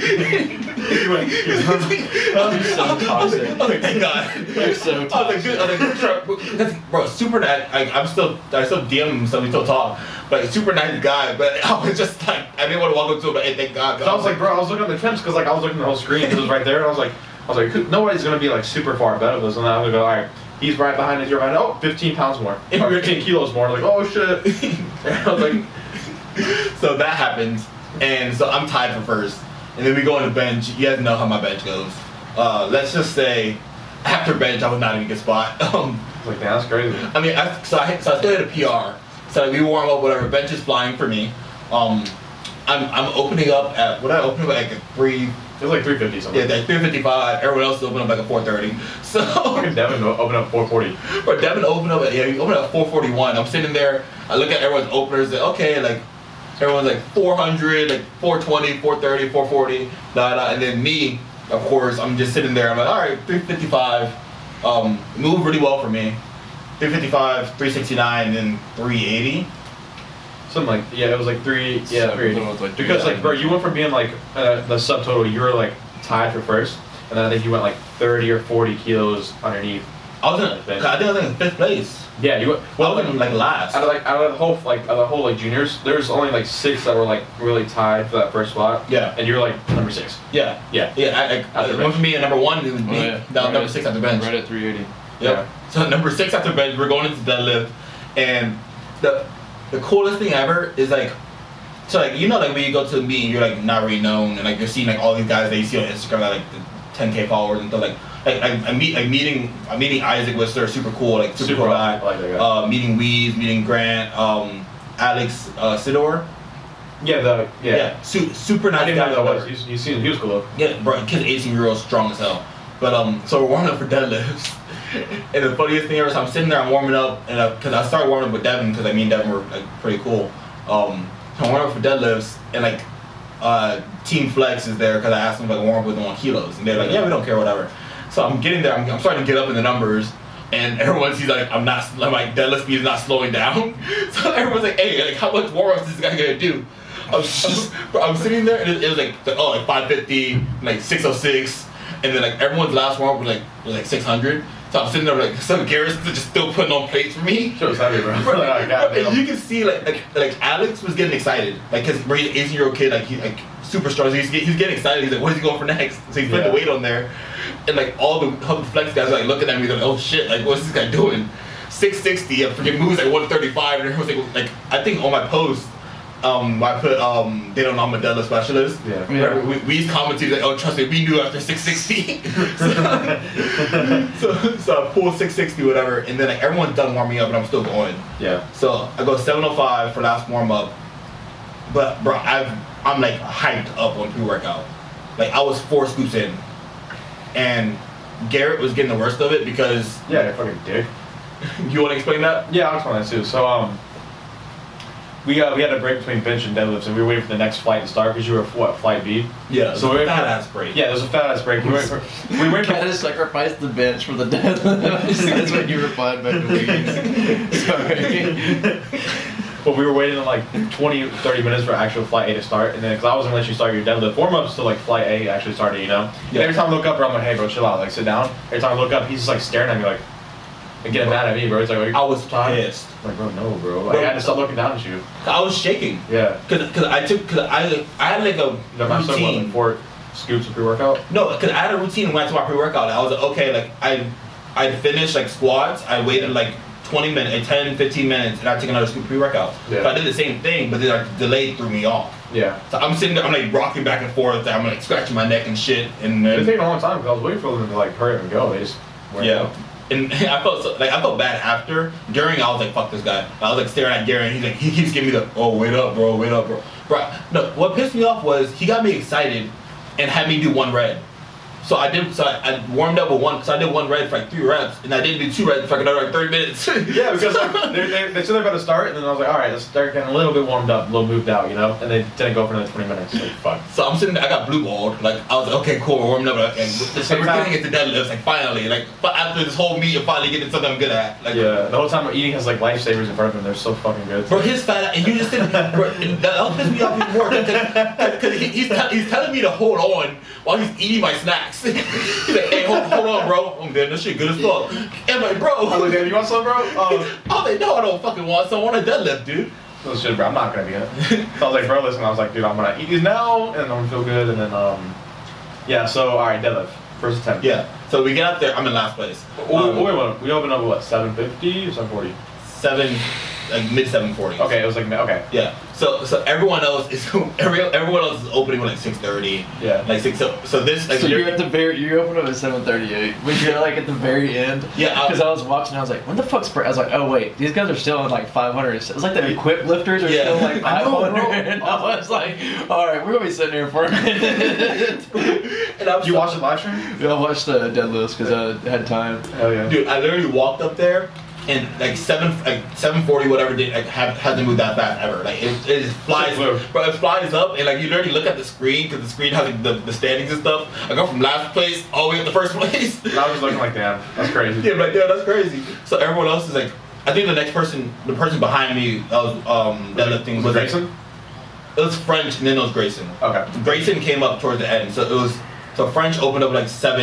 toxic. I was like, thank God. You're so toxic. I was like, good try. Because, bro, super nice. I still DM him, so we still talk. But super nice guy. But I was just like, I didn't want to walk up to him, but hey, thank God. So I was like, bro, I was looking at the trims because I was looking at the whole screen because it was right there. And I was like, nobody's gonna be super far ahead of us. And then I'm gonna go, all right, he's right behind us. You're right. Oh, 15 pounds more. Or 15 kilos more. I'm like, oh shit. And I was like, so that happens, and so I'm tied for first. And then we go on the bench. You guys know how my bench goes. Let's just say, after bench, I was not in a good spot. I was like, damn, that's crazy. I mean, I still had a PR. So we warm up, whatever. Bench is flying for me. I'm opening up at what I open up at like 3. It was like 350 something. Yeah, like 355. Everyone else is opening up like a 430. So Devin opened up 440. But Devin opened up he opened up 441. I'm sitting there. I look at everyone's openers. Like, okay, like everyone's like 400, like 420, 430, 440, and then me, of course, I'm just sitting there. I'm like, all right, 355. Moved really well for me. 355, 369, and then 380. Something like, yeah, it was like 380. Like because bro, you went from being like the subtotal, you were like tied for first, and then I think you went like 30 or 40 kilos underneath. I think I was in 5th place. Yeah, you went. Well, I was like last. Out of the whole juniors, there's only like 6 that were like really tied for that first spot. Yeah. And you were like number 6. Yeah. Yeah. It went for me at number 1. It was me. That number 6 after bench. Right at 380. Yep. Yeah. So number 6 after bench, we're going into deadlift, and the coolest thing ever is like, so like, you know, like when you go to a meeting, you're like not really known, and like you're seeing like all these guys that you see on Instagram that like the 10K followers and stuff. I'm meeting Isaac Whistler, super cool, like super cool guy. I like that guy. Meeting Weave, meeting Grant, Alex Sidor. Yeah. Super nice I didn't guy. know that was. He was cool though. Yeah, bro, kid's 18 years old, strong as hell. But so we're warming up for deadlifts. And the funniest thing ever is I'm sitting there, I'm warming up, and because I started warming up with Devin, because me and Devin were like pretty cool. I'm warming up for deadlifts, and like Team Flex is there because I asked them if I could warm up with them on kilos, and they're like, yeah, we don't care, whatever. So I'm getting there, I'm starting to get up in the numbers, and everyone sees like I'm like deadlift speed is not slowing down. So everyone's like, hey, like how much warm ups is this guy gonna do? I'm sitting there, and it was like 550, like 606, and then like everyone's last warm up was like 600. So I'm sitting there like some Garrett's just still putting on plates for me. Sure, was heavy, bro. And you can see like Alex was getting excited, like because he's an 18-year-old kid, like he's like super strong. So he's getting excited. He's like, what is he going for next? So he's putting the weight on there, and like all the flex guys are like looking at me, like, oh shit, like what's this guy doing? 660, I forget moves like 135, and everyone's like I think on my post. I put they don't know I'm a deadlift specialist. Yeah. We commented like, oh trust me, we knew after 660. so I pulled 660 whatever, and then like everyone's done warming up and I'm still going. Yeah. So I go 705 for last warm up, but bro, I'm like hyped up on pre-workout. Like I was 4 scoops in, and Garrett was getting the worst of it because yeah, fucking dick. You want to explain that? Yeah, I'll explain that too. So we had a break between bench and deadlifts, and we were waiting for the next flight to start because you were flight B. Yeah. So we fat ass break. Yeah, there was a fat ass break. We Gotta sacrifice the bench for the deadlift. That's what you replied back to me. Sorry. But we were waiting like 20, 30 minutes for actual flight A to start, and then because I wasn't gonna let you start your deadlift warm ups till like flight A actually started, you know. Yeah. And every time I look up, bro, I'm like, hey, bro, chill out, like sit down. Every time I look up, he's just like staring at me like. And getting mad at me, bro. He's like, I was pissed. Like, bro, no, bro. Like, I had to stop looking down at you. I was shaking. Yeah. Cause I had like a routine. Like 4 scoops of pre-workout? No, cause I had a routine when I took my pre-workout. I was like, okay, like I'd finish like squats. I waited like 20 minutes, 10, 15 minutes, and I'd take another scoop pre-workout. Yeah. So I did the same thing, but then our delay threw me off. Yeah. So I'm sitting there, I'm like rocking back and forth. I'm like scratching my neck and shit. And it taking a long time because I was waiting for them to like hurry up and go. They just weren't out. And I felt bad after. During, I was like, fuck this guy. I was like staring at Gary, and he's like, he keeps giving me the, oh, wait up, bro. Bro, no, what pissed me off was he got me excited and had me do 1 red. So I warmed up with one. So I did one red for like 3 reps, and I didn't do 2 reps for like another like 30 minutes. Yeah, because like, they said they're about to start, and then I was like, all right, let's start getting a little bit warmed up, a little moved out, you know, and they didn't go for another 20 minutes. Like, fuck. So I'm sitting there, I got blue balled. Like I was like, okay, cool, we're warming up, and we're getting into deadlifts. Like finally, like after this whole meet, I'm finally getting something I'm good at. Like, yeah, the whole time I'm eating has like lifesavers in front of him. They're so fucking good. Bro, his fat, and you just didn't. Bro, that'll piss me off even more because he's telling me to hold on while he's eating my snacks. He's like, hey, hold on, bro. I'm good. This shit good as fuck. And I'm like, bro. I was like, you want some, bro? I was like, no, I don't fucking want some. I want a deadlift, dude. Oh shit, bro, I'm not gonna be it. So I was like, bro, listen, I was like, dude, I'm gonna eat these now, and I'm gonna feel good, and then, yeah, so, alright, deadlift. First attempt. Yeah. So we get up there, I'm in last place. We opened up at what, 750 or 740? Mid 740s. Okay, it was like, okay. Yeah. So everyone else is everyone else is opening with like 6:30. Yeah. Like 6. So this. Like, So you opened up at 7:38, but you're like at the very end. Yeah. Because I was watching, I was like, when the fuck's I was like, oh wait, these guys are still in like 500. It's like the equip lifters are still like 500. And I was like, all right, we're gonna be sitting here for a minute. And I was Did you watch the live stream? Yeah, I watched the deadlifts because I had time. Hell yeah. Dude, I literally walked up there. And like 740 whatever did hasn't moved that fast ever. Like it flies, bro. It flies up and like you literally look at the screen because the screen has like the standings and stuff. I go from last place all the way up to first place. And I was just looking like, damn, that's crazy. Yeah, like, yeah, that's crazy. So everyone else is like, I think the person behind me that was deadlifting was Grayson? Like, it was French and then it was Grayson. Okay. Grayson came up towards the end, so French opened up like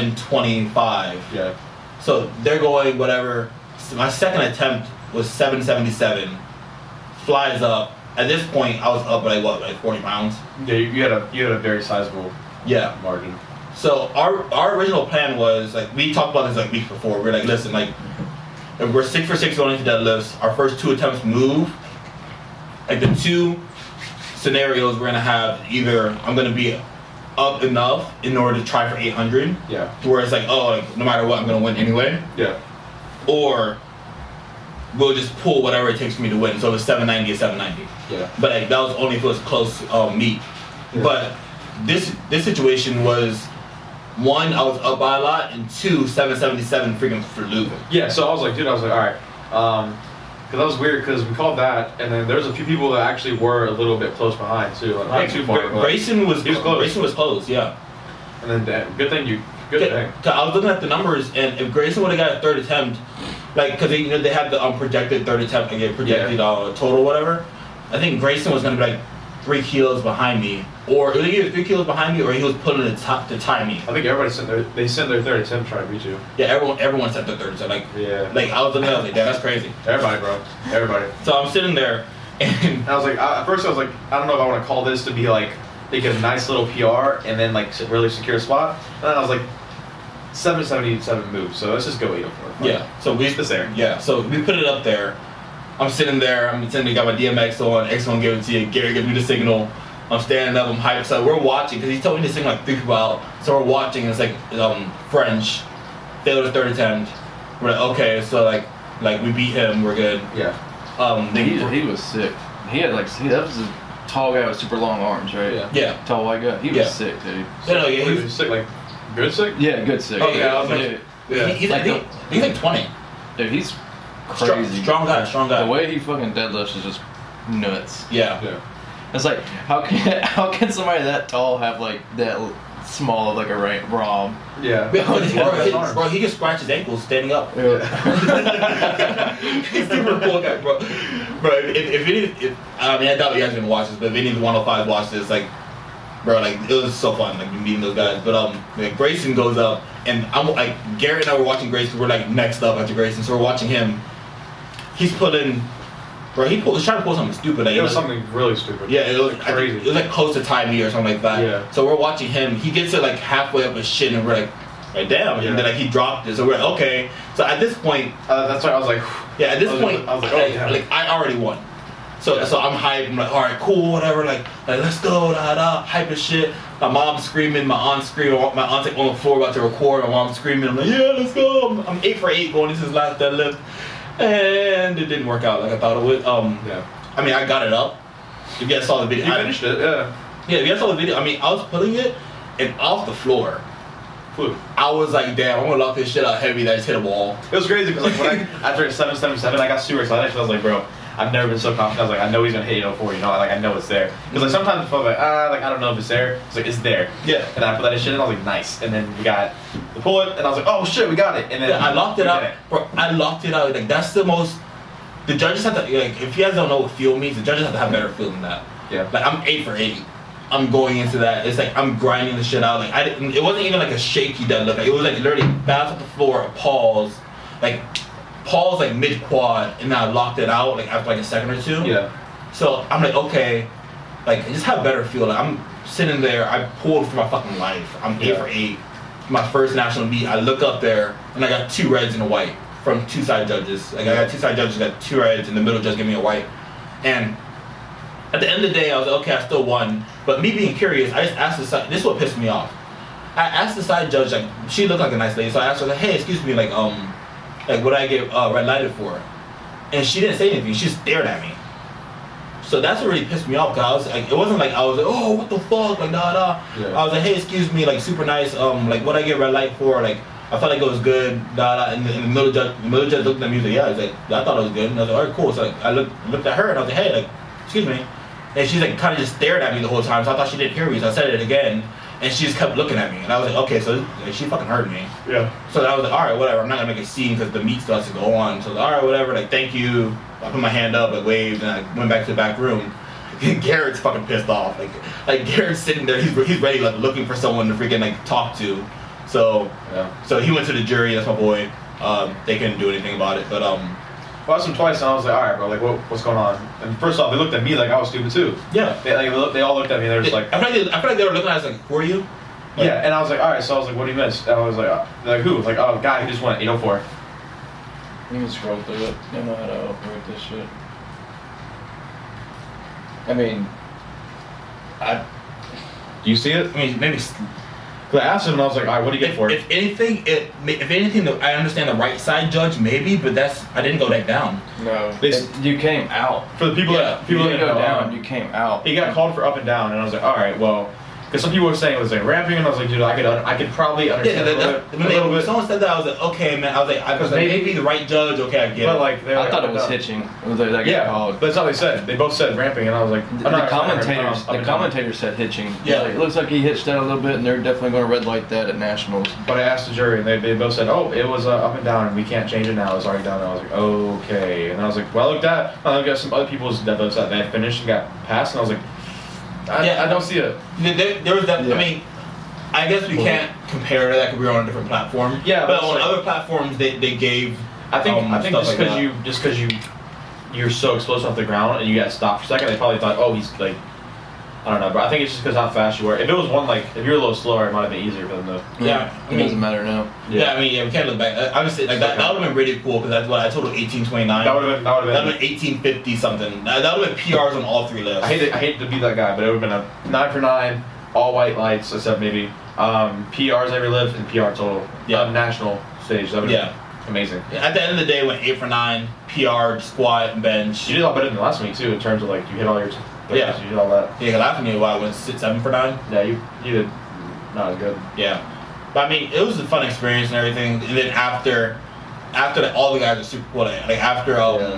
725. Yeah. So they're going whatever. So my second attempt was 777. Flies up. At this point, I was up like 40 pounds. Yeah, you had a very sizable margin. So our original plan was like we talked about this like weeks before. We're like, listen, like if we're 6 for 6 going into deadlifts, our first 2 attempts move. Like the 2 scenarios we're gonna have either I'm gonna be up enough in order to try for 800. Yeah. To where it's like, oh, like, no matter what, I'm gonna win anyway. Yeah. Or we'll just pull whatever it takes for me to win. So it's 790 or 790. Yeah. But like, that was only if it was close meet. Yeah. But this situation was 1, I was up by a lot, and 2, 777 freaking flew. Yeah. So I was like, dude, all right, because that was weird because we called that, and then there's a few people that actually were a little bit close behind too, like, not too far. Grayson was close. Grayson was close, yeah. And then good thing. I was looking at the numbers, and if Grayson would have got a 3rd attempt, like because they had the projected 3rd attempt again, projected total whatever. I think Grayson was gonna be like 3 kilos behind me, or it was either 3 kilos behind me, or he was pulling the top to tie me. I think everybody sent their 3rd attempt trying to beat you. Yeah, everyone sent their 3rd attempt. Like like I was looking at it, I was like, damn, that's crazy. Everybody, bro, everybody. So I'm sitting there, and I was like, at first I was like, I don't know if I want to call this to be like. They get a nice little PR and then like really secure a spot. And then I was like, 777 moves, so let's just go 804. Yeah, so we just there. Yeah, so we put it up there. I'm sitting there, got my DMX on, X1 give it to you, Gary gives me the signal. I'm standing up, I'm hyped. So we're watching, because he told me to signal like 3 people out. So we're watching, and it's like French, failed the 3rd attempt. We're like, okay, so like we beat him, we're good. Yeah. He was sick. He had like, that was a tall guy with super long arms, right? Yeah. Tall white guy. He was sick, dude. No, he was sick, like good sick? Yeah, good sick. Oh, yeah, I was like, he's like 20. Dude, he's crazy. Strong guy. The way he fucking deadlifts is just nuts. Yeah. It's like, how can somebody that tall have like that small of like a ROM? Yeah. Bro, he can scratch his ankles standing up. Yeah. He's super cool guy, bro. Bro, if I mean, I doubt you guys are gonna watch this, but if any of the 105 watch this, like, bro, like, it was so fun, like, meeting those guys. But like, Grayson goes up, and I'm like, Gary and I were watching Grayson. We're like next up after Grayson, so we're watching him. He's pulling. Bro, he was trying to pull something stupid. Like, it was something really stupid. Yeah, it was crazy. It was like close to tie me or something like that. Yeah. So we're watching him. He gets it like halfway up his shin, and we're like damn. Yeah. And then like he dropped it. So we're like, okay. So at this point, that's why I was like, yeah. At this point, I was like, oh yeah. Like I already won. So I'm hyped. I'm like, all right, cool, whatever. Like let's go, hype as shit. My mom's screaming. My aunt's screaming. My aunt's like on the floor about to record. My mom's screaming. I'm like, yeah, let's go. I'm 8 for 8 going into his last deadlift, and it didn't work out like I thought it would. Yeah. I mean, I got it up. If you guys saw the video, you finished it. Yeah. Yeah, if you guys saw the video, I mean, I was putting it and off the floor Flew. I was like, damn, I'm gonna lock this shit out heavy that I just hit a wall. It was crazy because like when after 777, I got super excited because I was like, bro, I've never been so confident. I was like, I know he's gonna hit 804. You know, like I know it's there. Because like sometimes I feel like like I don't know if it's there. It's like it's there. Yeah. And I put that shit in. I was like, nice. And then we got the pull it, and I was like, oh shit, we got it. And then I locked it out. Bro, I locked it out. Like that's the most. The judges have to like. If you guys don't know what feel means, the judges have to have better feel than that. Yeah. Like I'm 8 for 8. I'm going into that. It's like I'm grinding the shit out. Like it wasn't even like a shaky deadlift. Like it was like literally bounce off the floor, pause, like mid quad, and then I locked it out like after like a second or two. Yeah. So I'm like, okay, like just have better feel. Like I'm sitting there. I pulled for my fucking life. I'm 8 for 8. My first national meet. I look up there and I got 2 reds and a white from 2 side judges. Like I got 2 side judges, got 2 reds, and the middle judge gave me a white, and. At the end of the day, I was like, okay, I still won. But me being curious, I just asked the side. This is what pissed me off. I asked the side judge, like, she looked like a nice lady, so I asked her, like, hey, excuse me, like what did I get red lighted for? And she didn't say anything. She just stared at me. So that's what really pissed me off. Cause I was like, it wasn't like I was like, oh, what the fuck, like nah. Yeah. I was like, hey, excuse me, like super nice. Like what did I get red light for? Like I felt like it was good. And the middle judge looked at me. He's like, yeah. He's like, I thought it was good. And I was like, all right, cool. So like, I looked at her and I was like, hey, like, excuse me. And she's like kind of just stared at me the whole time, so I thought she didn't hear me, so I said it again, and she just kept looking at me, and I was like, okay, so like, she fucking heard me. Yeah. So I was like, all right, whatever, I'm not gonna make a scene because the meet still has to go on. So I was like, all right, whatever, like thank you. I put my hand up, I waved, and I went back to the back room. And Garrett's fucking pissed off, like Garrett's sitting there, he's ready, like looking for someone to freaking like talk to. So so he went to the jury. That's my boy. They couldn't do anything about it, but I watched them twice and I was like, alright bro, like what's going on? And first off, they looked at me like I was stupid too. Yeah. They all looked at me and they were just like... I feel like they were looking at us like, who are you? Like, yeah, and I was like, alright, so I was like, what do you miss? And I was like who? Like, oh, guy who just won 804. You can scroll through it. You know how to operate this shit. I mean, Do you see it? I mean, maybe... Cause I asked him and I was like, alright, what do you get for it? If anything, I understand the right side judge maybe, but I didn't go that down. No, you came out. For the people that didn't go down, you came out. He got called for up and down, and I was like, alright, well, because some people were saying it was like ramping, and I was like, dude, I could probably understand a little bit. Someone said that, I was like, okay, man. I was like, maybe the right judge, okay, I get it. But like, I thought it was hitching. But that's how they said. They both said ramping, and I was like, the commentators said hitching. Yeah, like, it looks like he hitched out a little bit, and they're definitely going to red light that at nationals. But I asked the jury, and they both said, oh, it was up and down, and we can't change it now. It's already done. And I was like, okay. And I was like, well, I looked at some other people's deadlifts that they had finished and got passed, and I was like, I don't see it. There was that. Yeah. I mean, I guess we can't compare that because we're on a different platform. Yeah, but on other platforms, they gave. I think just because you're so explosive off the ground and you got stopped for a second, they probably thought, oh, he's like, I don't know, but I think it's just because how fast you were. If it was one if you're a little slower, it might have been easier for them to. Yeah, it doesn't matter now. Yeah, I mean, we can't look back. Obviously, like that would have been really cool because that's what I totaled 1829. That would have been 1850 something. That would have been PRs on all 3 lifts. I hate to be that guy, but it would have been a 9 for 9, all white lights except maybe PRs every lift and PR total. Yeah, national stage. That would have been amazing. At the end of the day, went 8 for 9, PR, squat, and bench. You did all better than the last week too in terms of like you hit all your. Yeah, you did all that. Yeah, last week I went 7 for 9. Yeah, you did not as good. Yeah, but I mean, it was a fun experience and everything. And then after that, all the guys are super cool. Like after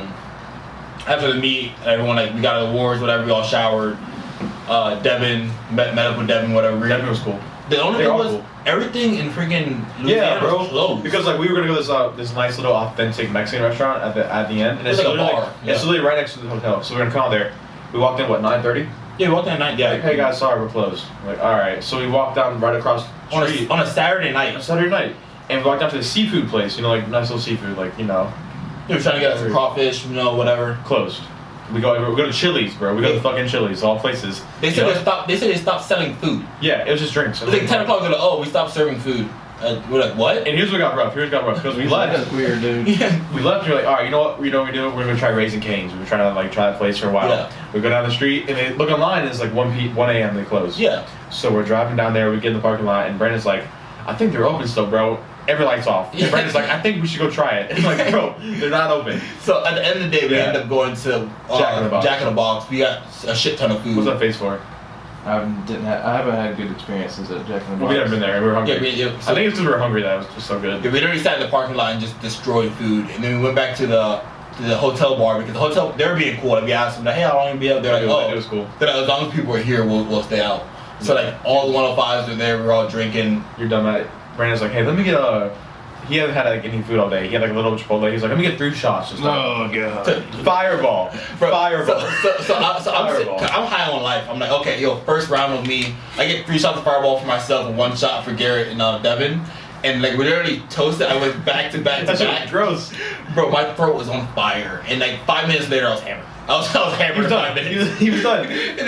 the meet, everyone we got awards, whatever. We all showered. Devin met up with Devin, whatever. Devin was cool. The only thing was everything in freaking Louisiana was closed. Because we were gonna go to this nice little authentic Mexican restaurant at the end, and it's like a bar. It's literally right next to the hotel. So we're gonna come out there. We walked in 9:30. Yeah, we walked in at 9. Yeah. Like, hey guys, sorry we're closed. I'm like, all right. So we walked down right across the street on a Saturday night. And we walked down to the seafood place. Like nice little seafood. Like We were trying to get some crawfish, whatever. Closed. We go to Chili's, bro. We go to fucking Chili's, all places. They said they stopped selling food. Yeah, it was just drinks. It was like 10 o'clock. They're like, we stopped serving food. We're like, what? And here's what got rough. Because we left. That's weird, dude. Yeah. We left. We're like, all right, you know what? We do. We're gonna try Raising Cane's. We were trying to try that place for a while. Yeah. We go down the street and they look online. And it's like 1 a.m. They close. Yeah. So we're driving down there. We get in the parking lot and Brandon's like, I think they're open still, bro. Every light's off. And Brandon's like, I think we should go try it. I'm like, bro, they're not open. So at the end of the day, we ended up going to Jack in the Box. We got a shit ton of food. What's that face for? I haven't had good experiences at Jack in the Box. Well, we never been there. We were hungry. Yeah, I think it's because we were hungry that it was just so good. Yeah, we literally sat in the parking lot and just destroyed food, and then we went back to the hotel bar because the hotel they were being cool. Like we asked them, like, hey, how long you be up? They're like, it was cool. They're like, as long as people are here, we'll stay out. So like all the 105s are there. We're all drinking. You're dumb at it. Brandon's like, hey, let me get a. He hasn't had like any food all day. He had like a little Chipotle. He's like, let me get 3 shots. Just Oh god. Fireball. Bro, Fireball. So Fireball. I'm high on life. I'm like, okay, yo, first round with me. I get 3 shots of Fireball for myself and 1 shot for Garrett and Devin. And like we literally toasted. I went back to back to That shit back. was gross. Bro, my throat was on fire. And like 5 minutes later, I was hammered. I was hammered in 5 minutes. He was done.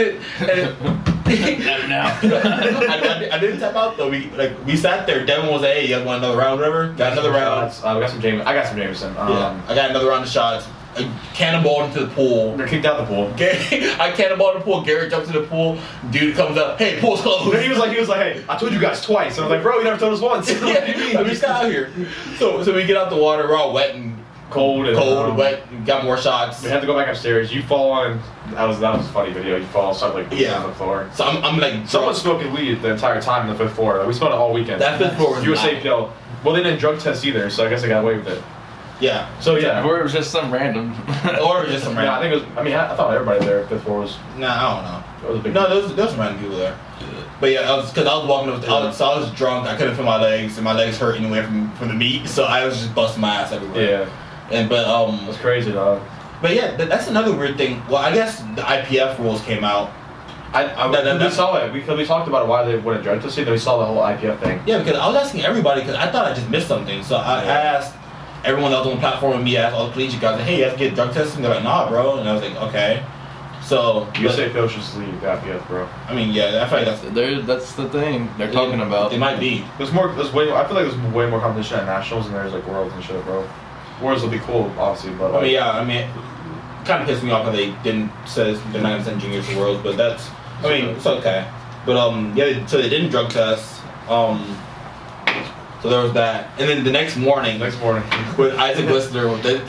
Now. I didn't tap out though. We sat there. Devin was like, hey, you guys want another round, whatever? Got another round. We got some Jameson. I got some Jameson. Yeah, I got another round of shots. I cannonballed into the pool. They're kicked out the pool. I cannonballed in the pool. Garrett jumps in the pool. Dude comes up. Hey, pool's closed. He was like, hey, I told you guys twice. And I was like, bro, you never told us once. What do you mean? I mean, got out here. So we get out the water. We're all wet and cold, wet. Got more shots. We had to go back upstairs. You fall on. That was a funny video. You fall, start like on the floor. So I'm like, someone's smoking weed the entire time in the 5th floor. Like, we smelled it all weekend. That 5th floor was USAPL. Well, they didn't drug test either, so I guess I got away with it. Yeah. So yeah. Or it was just some random. Or just some random. Yeah, I think it was. I mean, I thought everybody there at 5th floor was. Nah, I don't know. It was a big. No, there was some random people there. But yeah, I was walking up. So I was drunk. I couldn't feel my legs, and my legs hurt anyway from the meat. So I was just busting my ass everywhere. Yeah. That's crazy, dog. But yeah, that's another weird thing. Well, I guess the IPF rules came out. We saw it. We talked about why they wouldn't drug test it. Then we saw the whole IPF thing. Yeah, because I was asking everybody because I thought I just missed something. So I asked everyone else on the platform with me. I asked all the collegiate guys, like, hey, you have to get drug tested? And they're like, nah, bro. And I was like, okay. So USAPL should leave IPF, bro. I mean, yeah, I feel like that's the thing they're talking about. It might be. There's way. I feel like there's way more competition at nationals than there's like worlds and shit, bro. Worlds will be cool, obviously, but. Like, I mean, kind of pissed me off how they didn't say they're not gonna send juniors to worlds, but that's. I mean, it's okay. But so they didn't drug test. So there was that, and then the next morning with Isaac Whistler,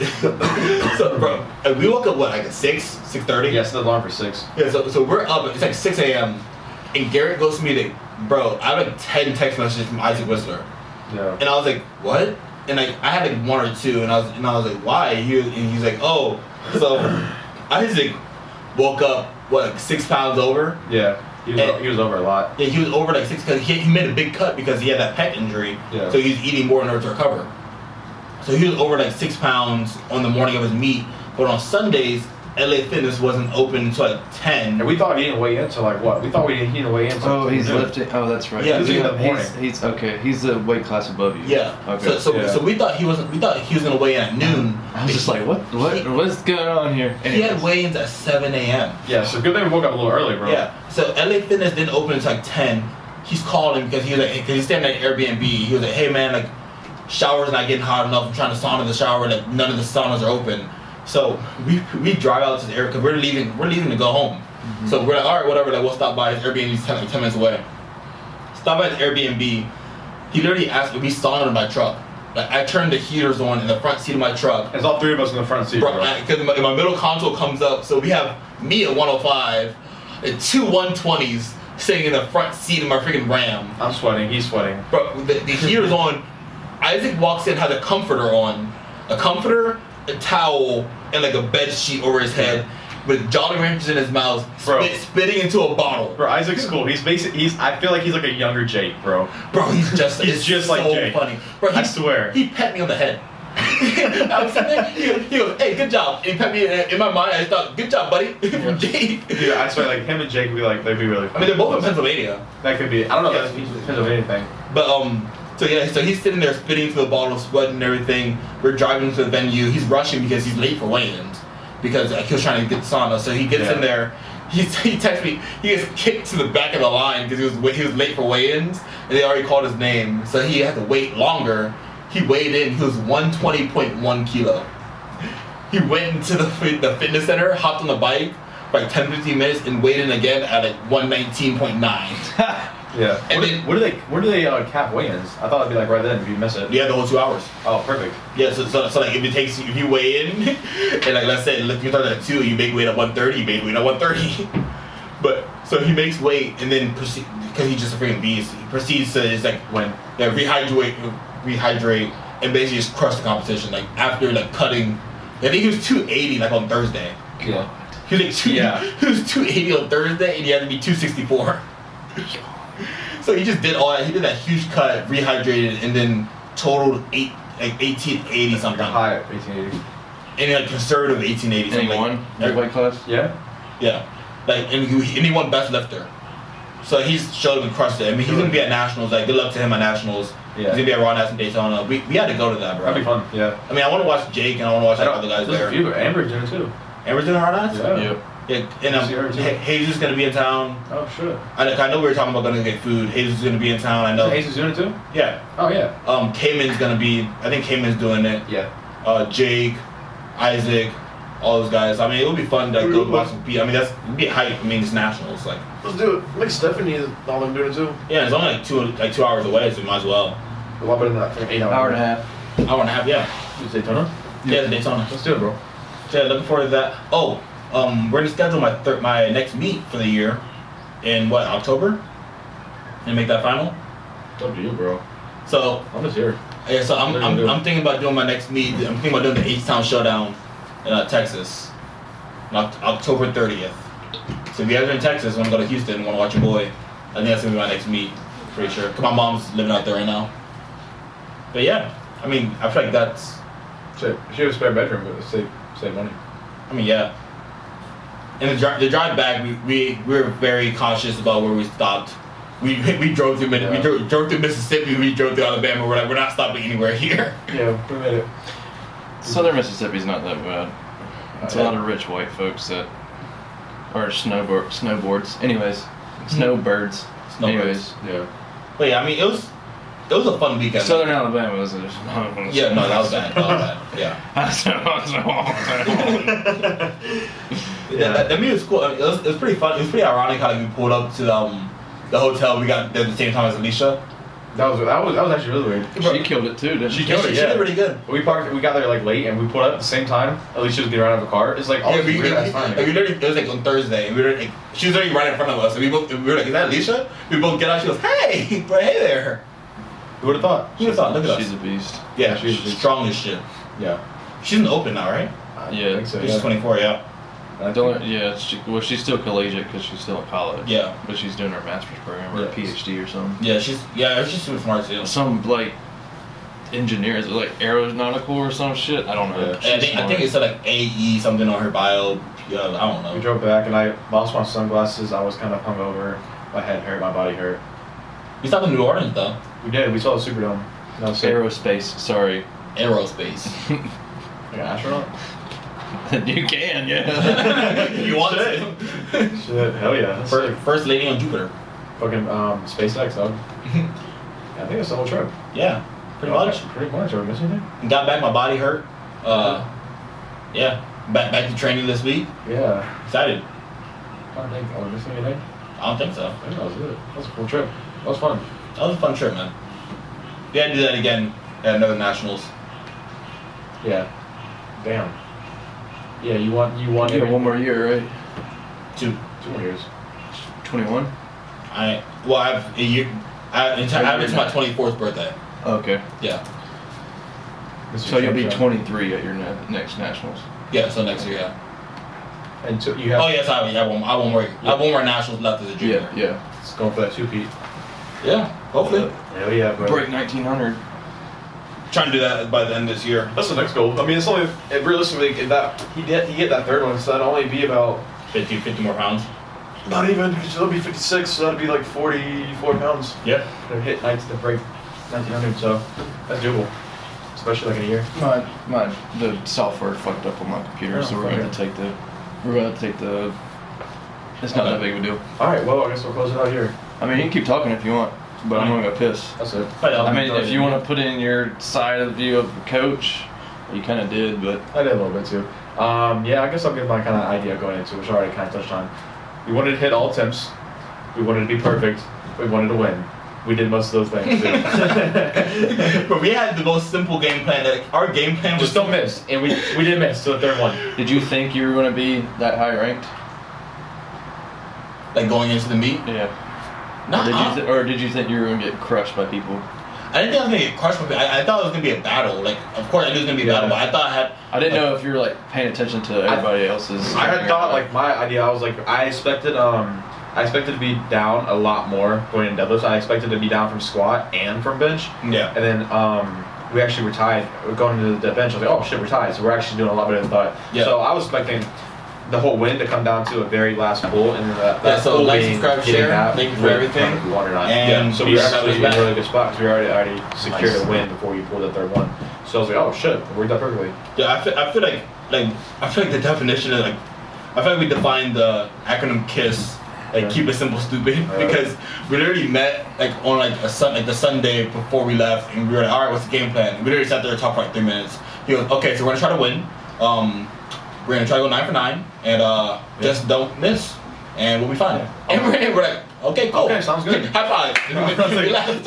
so bro, we woke up like at 6:30. Yeah, set the alarm for 6. Yeah, so we're up. It's like 6 a.m. and Garrett goes to me like, bro, I have like 10 text messages from Isaac Whistler. Yeah. And I was like, what? And like I had like 1 or 2, and I was like, why? And he's like, oh, so Isaac woke up like 6 pounds over. Yeah. He was over a lot. Yeah, he was over like 6 because he made a big cut because he had that pec injury. Yeah. So he was eating more in order to recover. So he was over like 6 pounds on the morning of his meet. But on Sundays, LA Fitness wasn't open until like 10. And we thought he didn't weigh in until like what? We thought he didn't weigh in until. Oh, he's noon. lifting. Oh, that's right. Yeah, he's in the morning. He's okay. He's the weight class above you. Yeah. Okay. So we thought he wasn't. We thought he was gonna weigh in at noon. I was just like, what's going on here? He had weigh-ins at 7 a.m. Yeah. So good thing we woke up a little early, bro. Yeah. So LA Fitness didn't open until like 10. He's called him because he's staying at Airbnb. He was like, hey man, like shower's not getting hot enough. I'm trying to sauna the shower. Like none of the saunas are open. So we drive out to the area because we're leaving to go home. Mm-hmm. So we're like, all right, whatever. Like we'll stop by. His Airbnb's 10 minutes away. Stop by his Airbnb. He literally asked if we sauna in my truck. Like I turned the heaters on in the front seat of my truck. There's all 3 of us in the front seat, bro. Because my middle console comes up, so we have me at 105 and 2 120s sitting in the front seat of my freaking Ram. I'm sweating. He's sweating. Bro, the heater's on. Isaac walks in, has a comforter on, a towel, and like a bed sheet over his head, with Jolly Ranchers in his mouth, spitting into a bottle. Bro, Isaac's cool. I feel like he's like a younger Jake, bro. Bro, he's just like Jake. Funny. Bro, I swear. He pet me on the head. I was sitting there, he goes, hey, good job. And he pet me in my mind. I thought, good job, buddy. From Jake. Dude, I swear, like him and Jake would be like, they'd be really. I mean, they're both in Pennsylvania. That could be. I don't know if that's a Pennsylvania thing. But so he's sitting there spitting into the bottle, sweating and everything. We're driving to the venue. He's rushing because he's late for weigh-ins because he was trying to get the sauna. So he gets in there. He texts me. He gets kicked to the back of the line because he was late for weigh-ins and they already called his name. So he had to wait longer. He weighed in. He was 120.1 kilo. He went into the fitness center, hopped on the bike for like 10-15 minutes, and weighed in again at like 119.9. Yeah. And where do they cap weigh-ins? I thought it'd be like right then if you miss it. Yeah, the whole 2 hours. Oh, perfect. Yeah, so like if you weigh in, and like let's say if you start at 2, you make weight at 130, you make weight at 130. But So he makes weight and then proceed because he's just a freaking beast. He proceeds to just like When? rehydrate, and basically just crush the competition. Like after like cutting, I think he was 280 like on Thursday. Yeah. He was like he was 280 on Thursday and he had to be 264. So he just did all that. He did that huge cut, rehydrated, and then totaled 1880 something. Like a high at 1880. And like conservative 1880 And something. he won your weight class? Yeah. Yeah. Like and he won best lifter. So he's showed him and crushed it. I mean he's gonna be at nationals. Like good luck to him at nationals. Yeah. He's gonna be at Raw National Daytona. We had to go to that, bro. That'd be fun. Yeah. I mean I want to watch Jake and I want to watch the other guys There's there. a few, but Amber's doing it too. Amber's doing Raw Nats? Yeah. Yep. Yeah, and See her too. Jesus is gonna be in town. Oh shit. I know we were talking about gonna get food. Jesus is gonna be in town. I know. Ace is doing it too? Yeah. Oh yeah. Cayman's gonna be. I think Cayman's doing it. Yeah. Jake, Isaac, all those guys. I mean, it would be fun to go watch some beat. I mean, it'd be hype. I mean, it's nationals. Like, Let's do it. Make Stephanie all them doing it too. yeah, it's only like 2 hours away, so you might as well. A lot better than that. 8 hours. Hour and a half. Hour and a half, yeah. Is Daytona? Yeah, Daytona. Let's do it, bro. So yeah, looking forward to that. Oh, we're gonna schedule my next meet for the year in what October, and make that final. It's up to you, bro. So I'm just here. yeah, so I'm What are you gonna do? I'm thinking about doing my next meet. I'm thinking about doing the H-Town Showdown in Texas, on October 30th. So if you guys are in Texas, want to go to Houston, and want to watch your boy, I think that's gonna be my next meet, pretty sure. 'Cause my mom's living out there right now. But yeah, I mean, I feel like that's. Shit. You should have a spare bedroom, but save money. I mean, yeah. And the drive back, we were very cautious about where we stopped. We drove through Yeah. we drove through Mississippi. We drove through Alabama. We're like, we're not stopping anywhere here. Yeah, we made it. Southern Mississippi's not that bad. It's a lot of rich white folks that are snowboards. Anyways, snowbirds. Anyways, Yeah. But yeah, I mean, it was a fun weekend. Southern Alabama was Yeah, no, that was bad. That was bad. Yeah. That meet was cool. I mean, it was pretty fun. It was pretty ironic how we pulled up to the hotel. We got there at the same time as Alicia. That was actually really weird. She killed it too, didn't she? She killed it, She yeah. did pretty good. We got there like late, and we pulled up at the same time. Alicia was getting out of a car. It's like all Yeah, this weird ass time. we literally, it was like on Thursday, and we were like, she was already right in front of us, and we were like, is that Alicia? We both get out. She goes, hey, we're hey there. Who would have thought? Who would have thought? Look at She's us. a beast. Yeah, she's- she's strong as shit. Yeah. She's in the open now, right? I Yeah. think so. She's Yeah. 24, yeah. She's still collegiate because she's still in college. Yeah. But she's doing her master's program or Yeah. a PhD or something. Yeah, she's super smart too. Some like engineers, like aeronautical or some shit. I don't know. Yeah. She's I think smart. it said like AE something on her bio. Yeah, I don't We know. drove back, and I lost my sunglasses. I was kind of hungover. My head hurt. My body hurt. We stopped in New Orleans though. We did. We saw the Superdome. That was sick. Aerospace. Sorry. Aerospace. Like an astronaut? You can, yeah. You want Shit. to? Shit. Hell yeah. That's sick. First lady on Jupiter. Fucking SpaceX, dog. Yeah, I think that's the whole trip. Yeah, pretty much. Pretty much. Are we missing anything? Got back, my body hurt. Yeah, back to training this week. Yeah. Excited. I don't think. Are we missing anything? I don't think so. I think that was it. That was a cool trip. That was fun. That was a fun trip, man. We had to do that again at another nationals. Yeah. Damn. Yeah, you want You got one more year, right? 2 more years. 21? I have a year. I have until my 24th birthday. Okay. Yeah. So you'll be 23 at your next nationals. Yeah. So next year, yeah. And so you have. Oh yes, I have one more. I have one more nationals left as a junior. Yeah. It's going for that 2-peat. Yeah. Hopefully. Hell yeah, bro. Break 1900. Trying to do that by the end of this year. That's the next goal. I mean, it's only realistically that he get that third one, so that'd only be about 50 more pounds. not even. It'll be 56, so that'd be like 44 pounds. Yep. To hit nights to break 1900, so that's doable, especially like in a year. The software fucked up on my computer, Oh, so we're gonna take the. It's not that big of a deal. All right, well, I guess we'll close it out here. I mean, you can keep talking if you want, but I'm gonna go piss. That's it. I mean, if you want to put in your side of the view of the coach, you kind of did, but I did a little bit too. Yeah, I guess I'll give my kind of idea going into it, which I already kind of touched on. We wanted to hit all attempts. We wanted to be perfect. We wanted to win. We did most of those things too. But we had the most simple game plan. Like, our game plan was Just don't miss, and we did miss to the third one. did you think you were gonna be that high ranked? like going into the meet. Yeah. Not, Or did you think you were gonna get crushed by people? I didn't think I was gonna get crushed by people. I thought it was gonna be a battle. Like, of course I knew it was gonna be a battle, but I thought I didn't know if you were like paying attention to everybody else's. I had thought like my idea. I was like, I expected to be down a lot more going in deadlifts. I expected to be down from squat and from bench. Yeah. And then we actually were tied. We're going to the bench. I was like, oh shit, we're tied. So we're actually doing a lot better than I thought. Yeah. So I was expecting the whole win to come down to a very last pull, and then that so pull like, being subscribe, getting share, that thank you for win everything. if we wanted or not. And So we were actually in a back. really good spot because we already secured a win before we pulled the third one. So I was like, oh shit, it worked out perfectly. Yeah, I feel like the definition of like, I feel like we defined the acronym KISS, like keep it simple, stupid, because we literally met like on like the Sunday before we left, and we were like, all right, what's the game plan? And we literally sat there and talked for like 3 minutes. He goes, okay, so we're gonna try to win. We're gonna try to go 9 for 9, and just don't miss, and we'll be fine. Yeah. And we're like, okay, cool. Okay, sounds good. High five. And we left.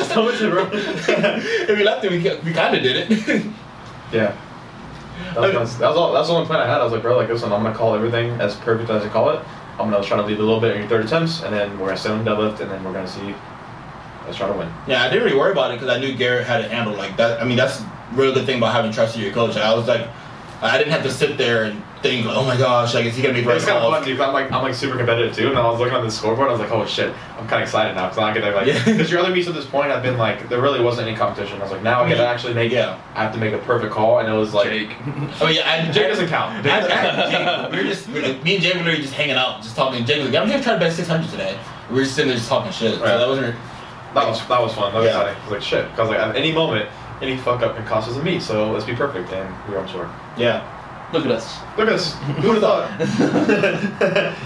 And we left, and we kind of did it. Yeah. That's the only plan I had. I was like, bro, like, listen, I'm gonna call everything as perfect as I call it. I'm gonna try to leave a little bit in your third attempts, and then we're gonna sit on deadlift, and then we're gonna see. Let's try to win. Yeah, I didn't really worry about it because I knew Garrett had it handled like that. I mean, that's a really good thing about having trust in your coach. I was like, I didn't have to sit there and think, oh my gosh, like, is he gonna be It's kind of calls? fun, dude. I'm like super competitive too, and I was looking at the scoreboard. I was like, oh shit, I'm kind of excited now because I get to like, because your other meets at this point, I've been like, there really wasn't any competition. I was like, now I get to actually make, I have to make a perfect call, and it was like, Jake. Oh yeah, and Jake doesn't count. Jake, me and Jake were literally just hanging out, just talking. Jake was like, I'm gonna try to bet 600 today. We were just sitting there just talking shit. Right. So that wasn't. That was fun. That was Yeah. exciting. I was like, shit, because like at any moment, any fuck up can cost us a meet. So let's be perfect, and we were on shore. Yeah. Look at us. Look at us. Who would have thought?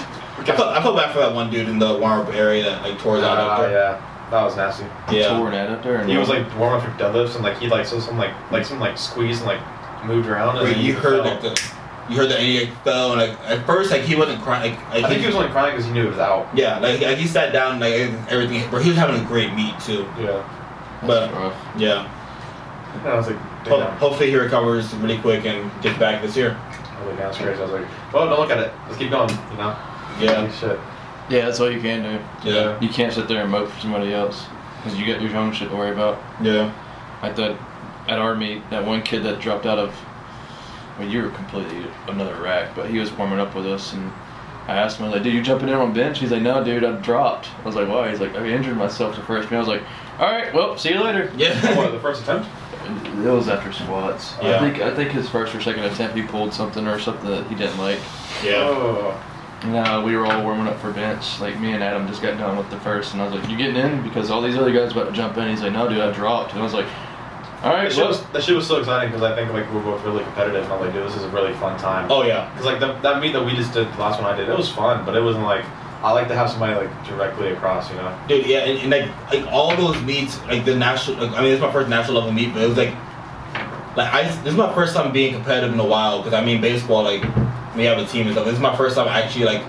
I felt bad for that one dude in the warm-up area that like tore his out out there. Yeah, that was nasty. Yeah. Torn it up there. He was like warming up for deadlifts, and like he like some squeeze and like moved around. And Wait, then you he heard fell. like you heard that he like fell and like at first like he wasn't crying. Like, I think he was only crying because he knew it was out. Yeah, like he sat down like everything. But he was having a great meet too. Yeah. But rough. yeah. And I was like, damn. Hopefully he recovers really quick and gets back this year. I was like, that's crazy. I was like, well, don't look at it. Let's keep going. You know. Yeah. Like, shit. Yeah, that's all you can do. Yeah. You can't sit there and mope for somebody else because you got your own shit to worry about. Yeah. Like that at our meet, that one kid that dropped out of. Well, you were completely another rack, but he was warming up with us, and I asked him, I was like, dude, you jumping in on bench? He's like, no, dude, I dropped. I was like, why? He's like, I injured myself the first meet. I was like, all right, well, see you later. Yeah. What, the first attempt? It was after squats. Yeah. I think his first or second attempt, he pulled something that he didn't like. Yeah. Oh. No, we were all warming up for bench. Like, me and Adam just got done with the first, and I was like, you getting in? Because all these other guys about to jump in. He's like, no, dude, I dropped. And I was like, all right, That shit was so exciting because I think like we're both really competitive, and I was like, dude, this is a really fun time. Oh yeah. Because like that meet that we just did, the last one I did, it was fun, but it wasn't like, I like to have somebody like directly across, you know? Dude, yeah, and like all those meets, like the national, like, I mean, it's my first national level meet, but it was like this is my first time being competitive in a while. Because I mean, baseball, like we have a team and stuff. This is my first time actually like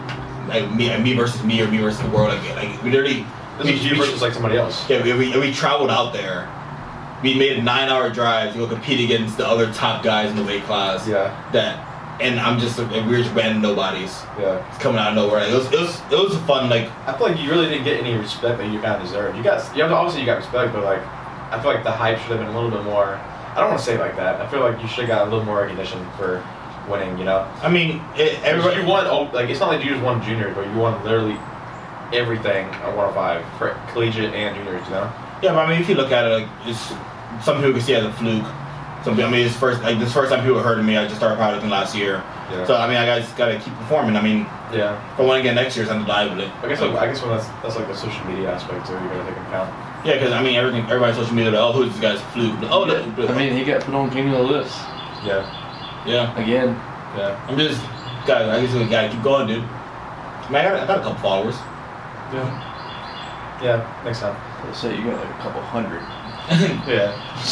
me versus me or me versus the world. Like we literally. This is you versus like somebody else. Yeah, we traveled out there. We made a 9-hour drive to go compete against the other top guys in the weight class. Yeah. And I'm just like, we were just random nobodies. Yeah. It's coming out of nowhere. Like, it was a fun like. I feel like you really didn't get any respect that you kind of deserved. Obviously you got respect, but like, I feel like the hype should have been a little bit more. I don't want to say it like that. I feel like you should have got a little more recognition for winning. You know. I mean, everybody. You won. Like it's not like you just won juniors, but you won literally everything at 105 for collegiate and juniors. You know. Yeah, but I mean, if you look at it, like, it's some people can see it as a fluke. I mean, this first time people heard of me, I just started powerlifting last year. Yeah. So I mean, I just gotta keep performing. I mean, Yeah. if I want to get next year, I'm undeniably. I guess when that's like the social media aspect too. You gotta take into account. Yeah, because I mean, everybody's social media. Like, oh, who's this guy's fluke? Oh, I mean, he got put on king of the list Yeah. yeah. again. Yeah. I'm just, guys. I guess we gotta keep going, dude. I mean, I got a couple followers. Yeah. Yeah. Next time. Let's say you got like a couple hundred. Yeah.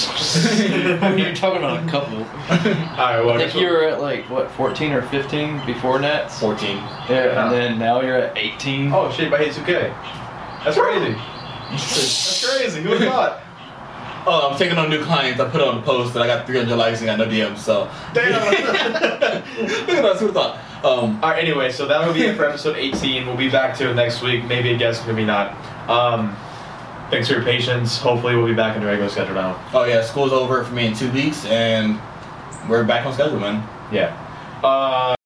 You're talking about a couple. Alright, well, I think you were at like what 14 or 15 before Nats. 14. Yeah, and then now you're at 18. Oh shit, I hate 2K. That's crazy. That's crazy. Who would have thought? Oh, I'm taking on new clients. I put on a post and I got 300 likes and got no DMs. So Damn. look at us. Who thought? All right, anyway, so that'll be it for episode 18. We'll be back to it next week. Maybe a guest, maybe not. Thanks for your patience. Hopefully, we'll be back in the regular schedule now. Oh yeah, school's over for me in 2 weeks, and we're back on schedule, man. Yeah.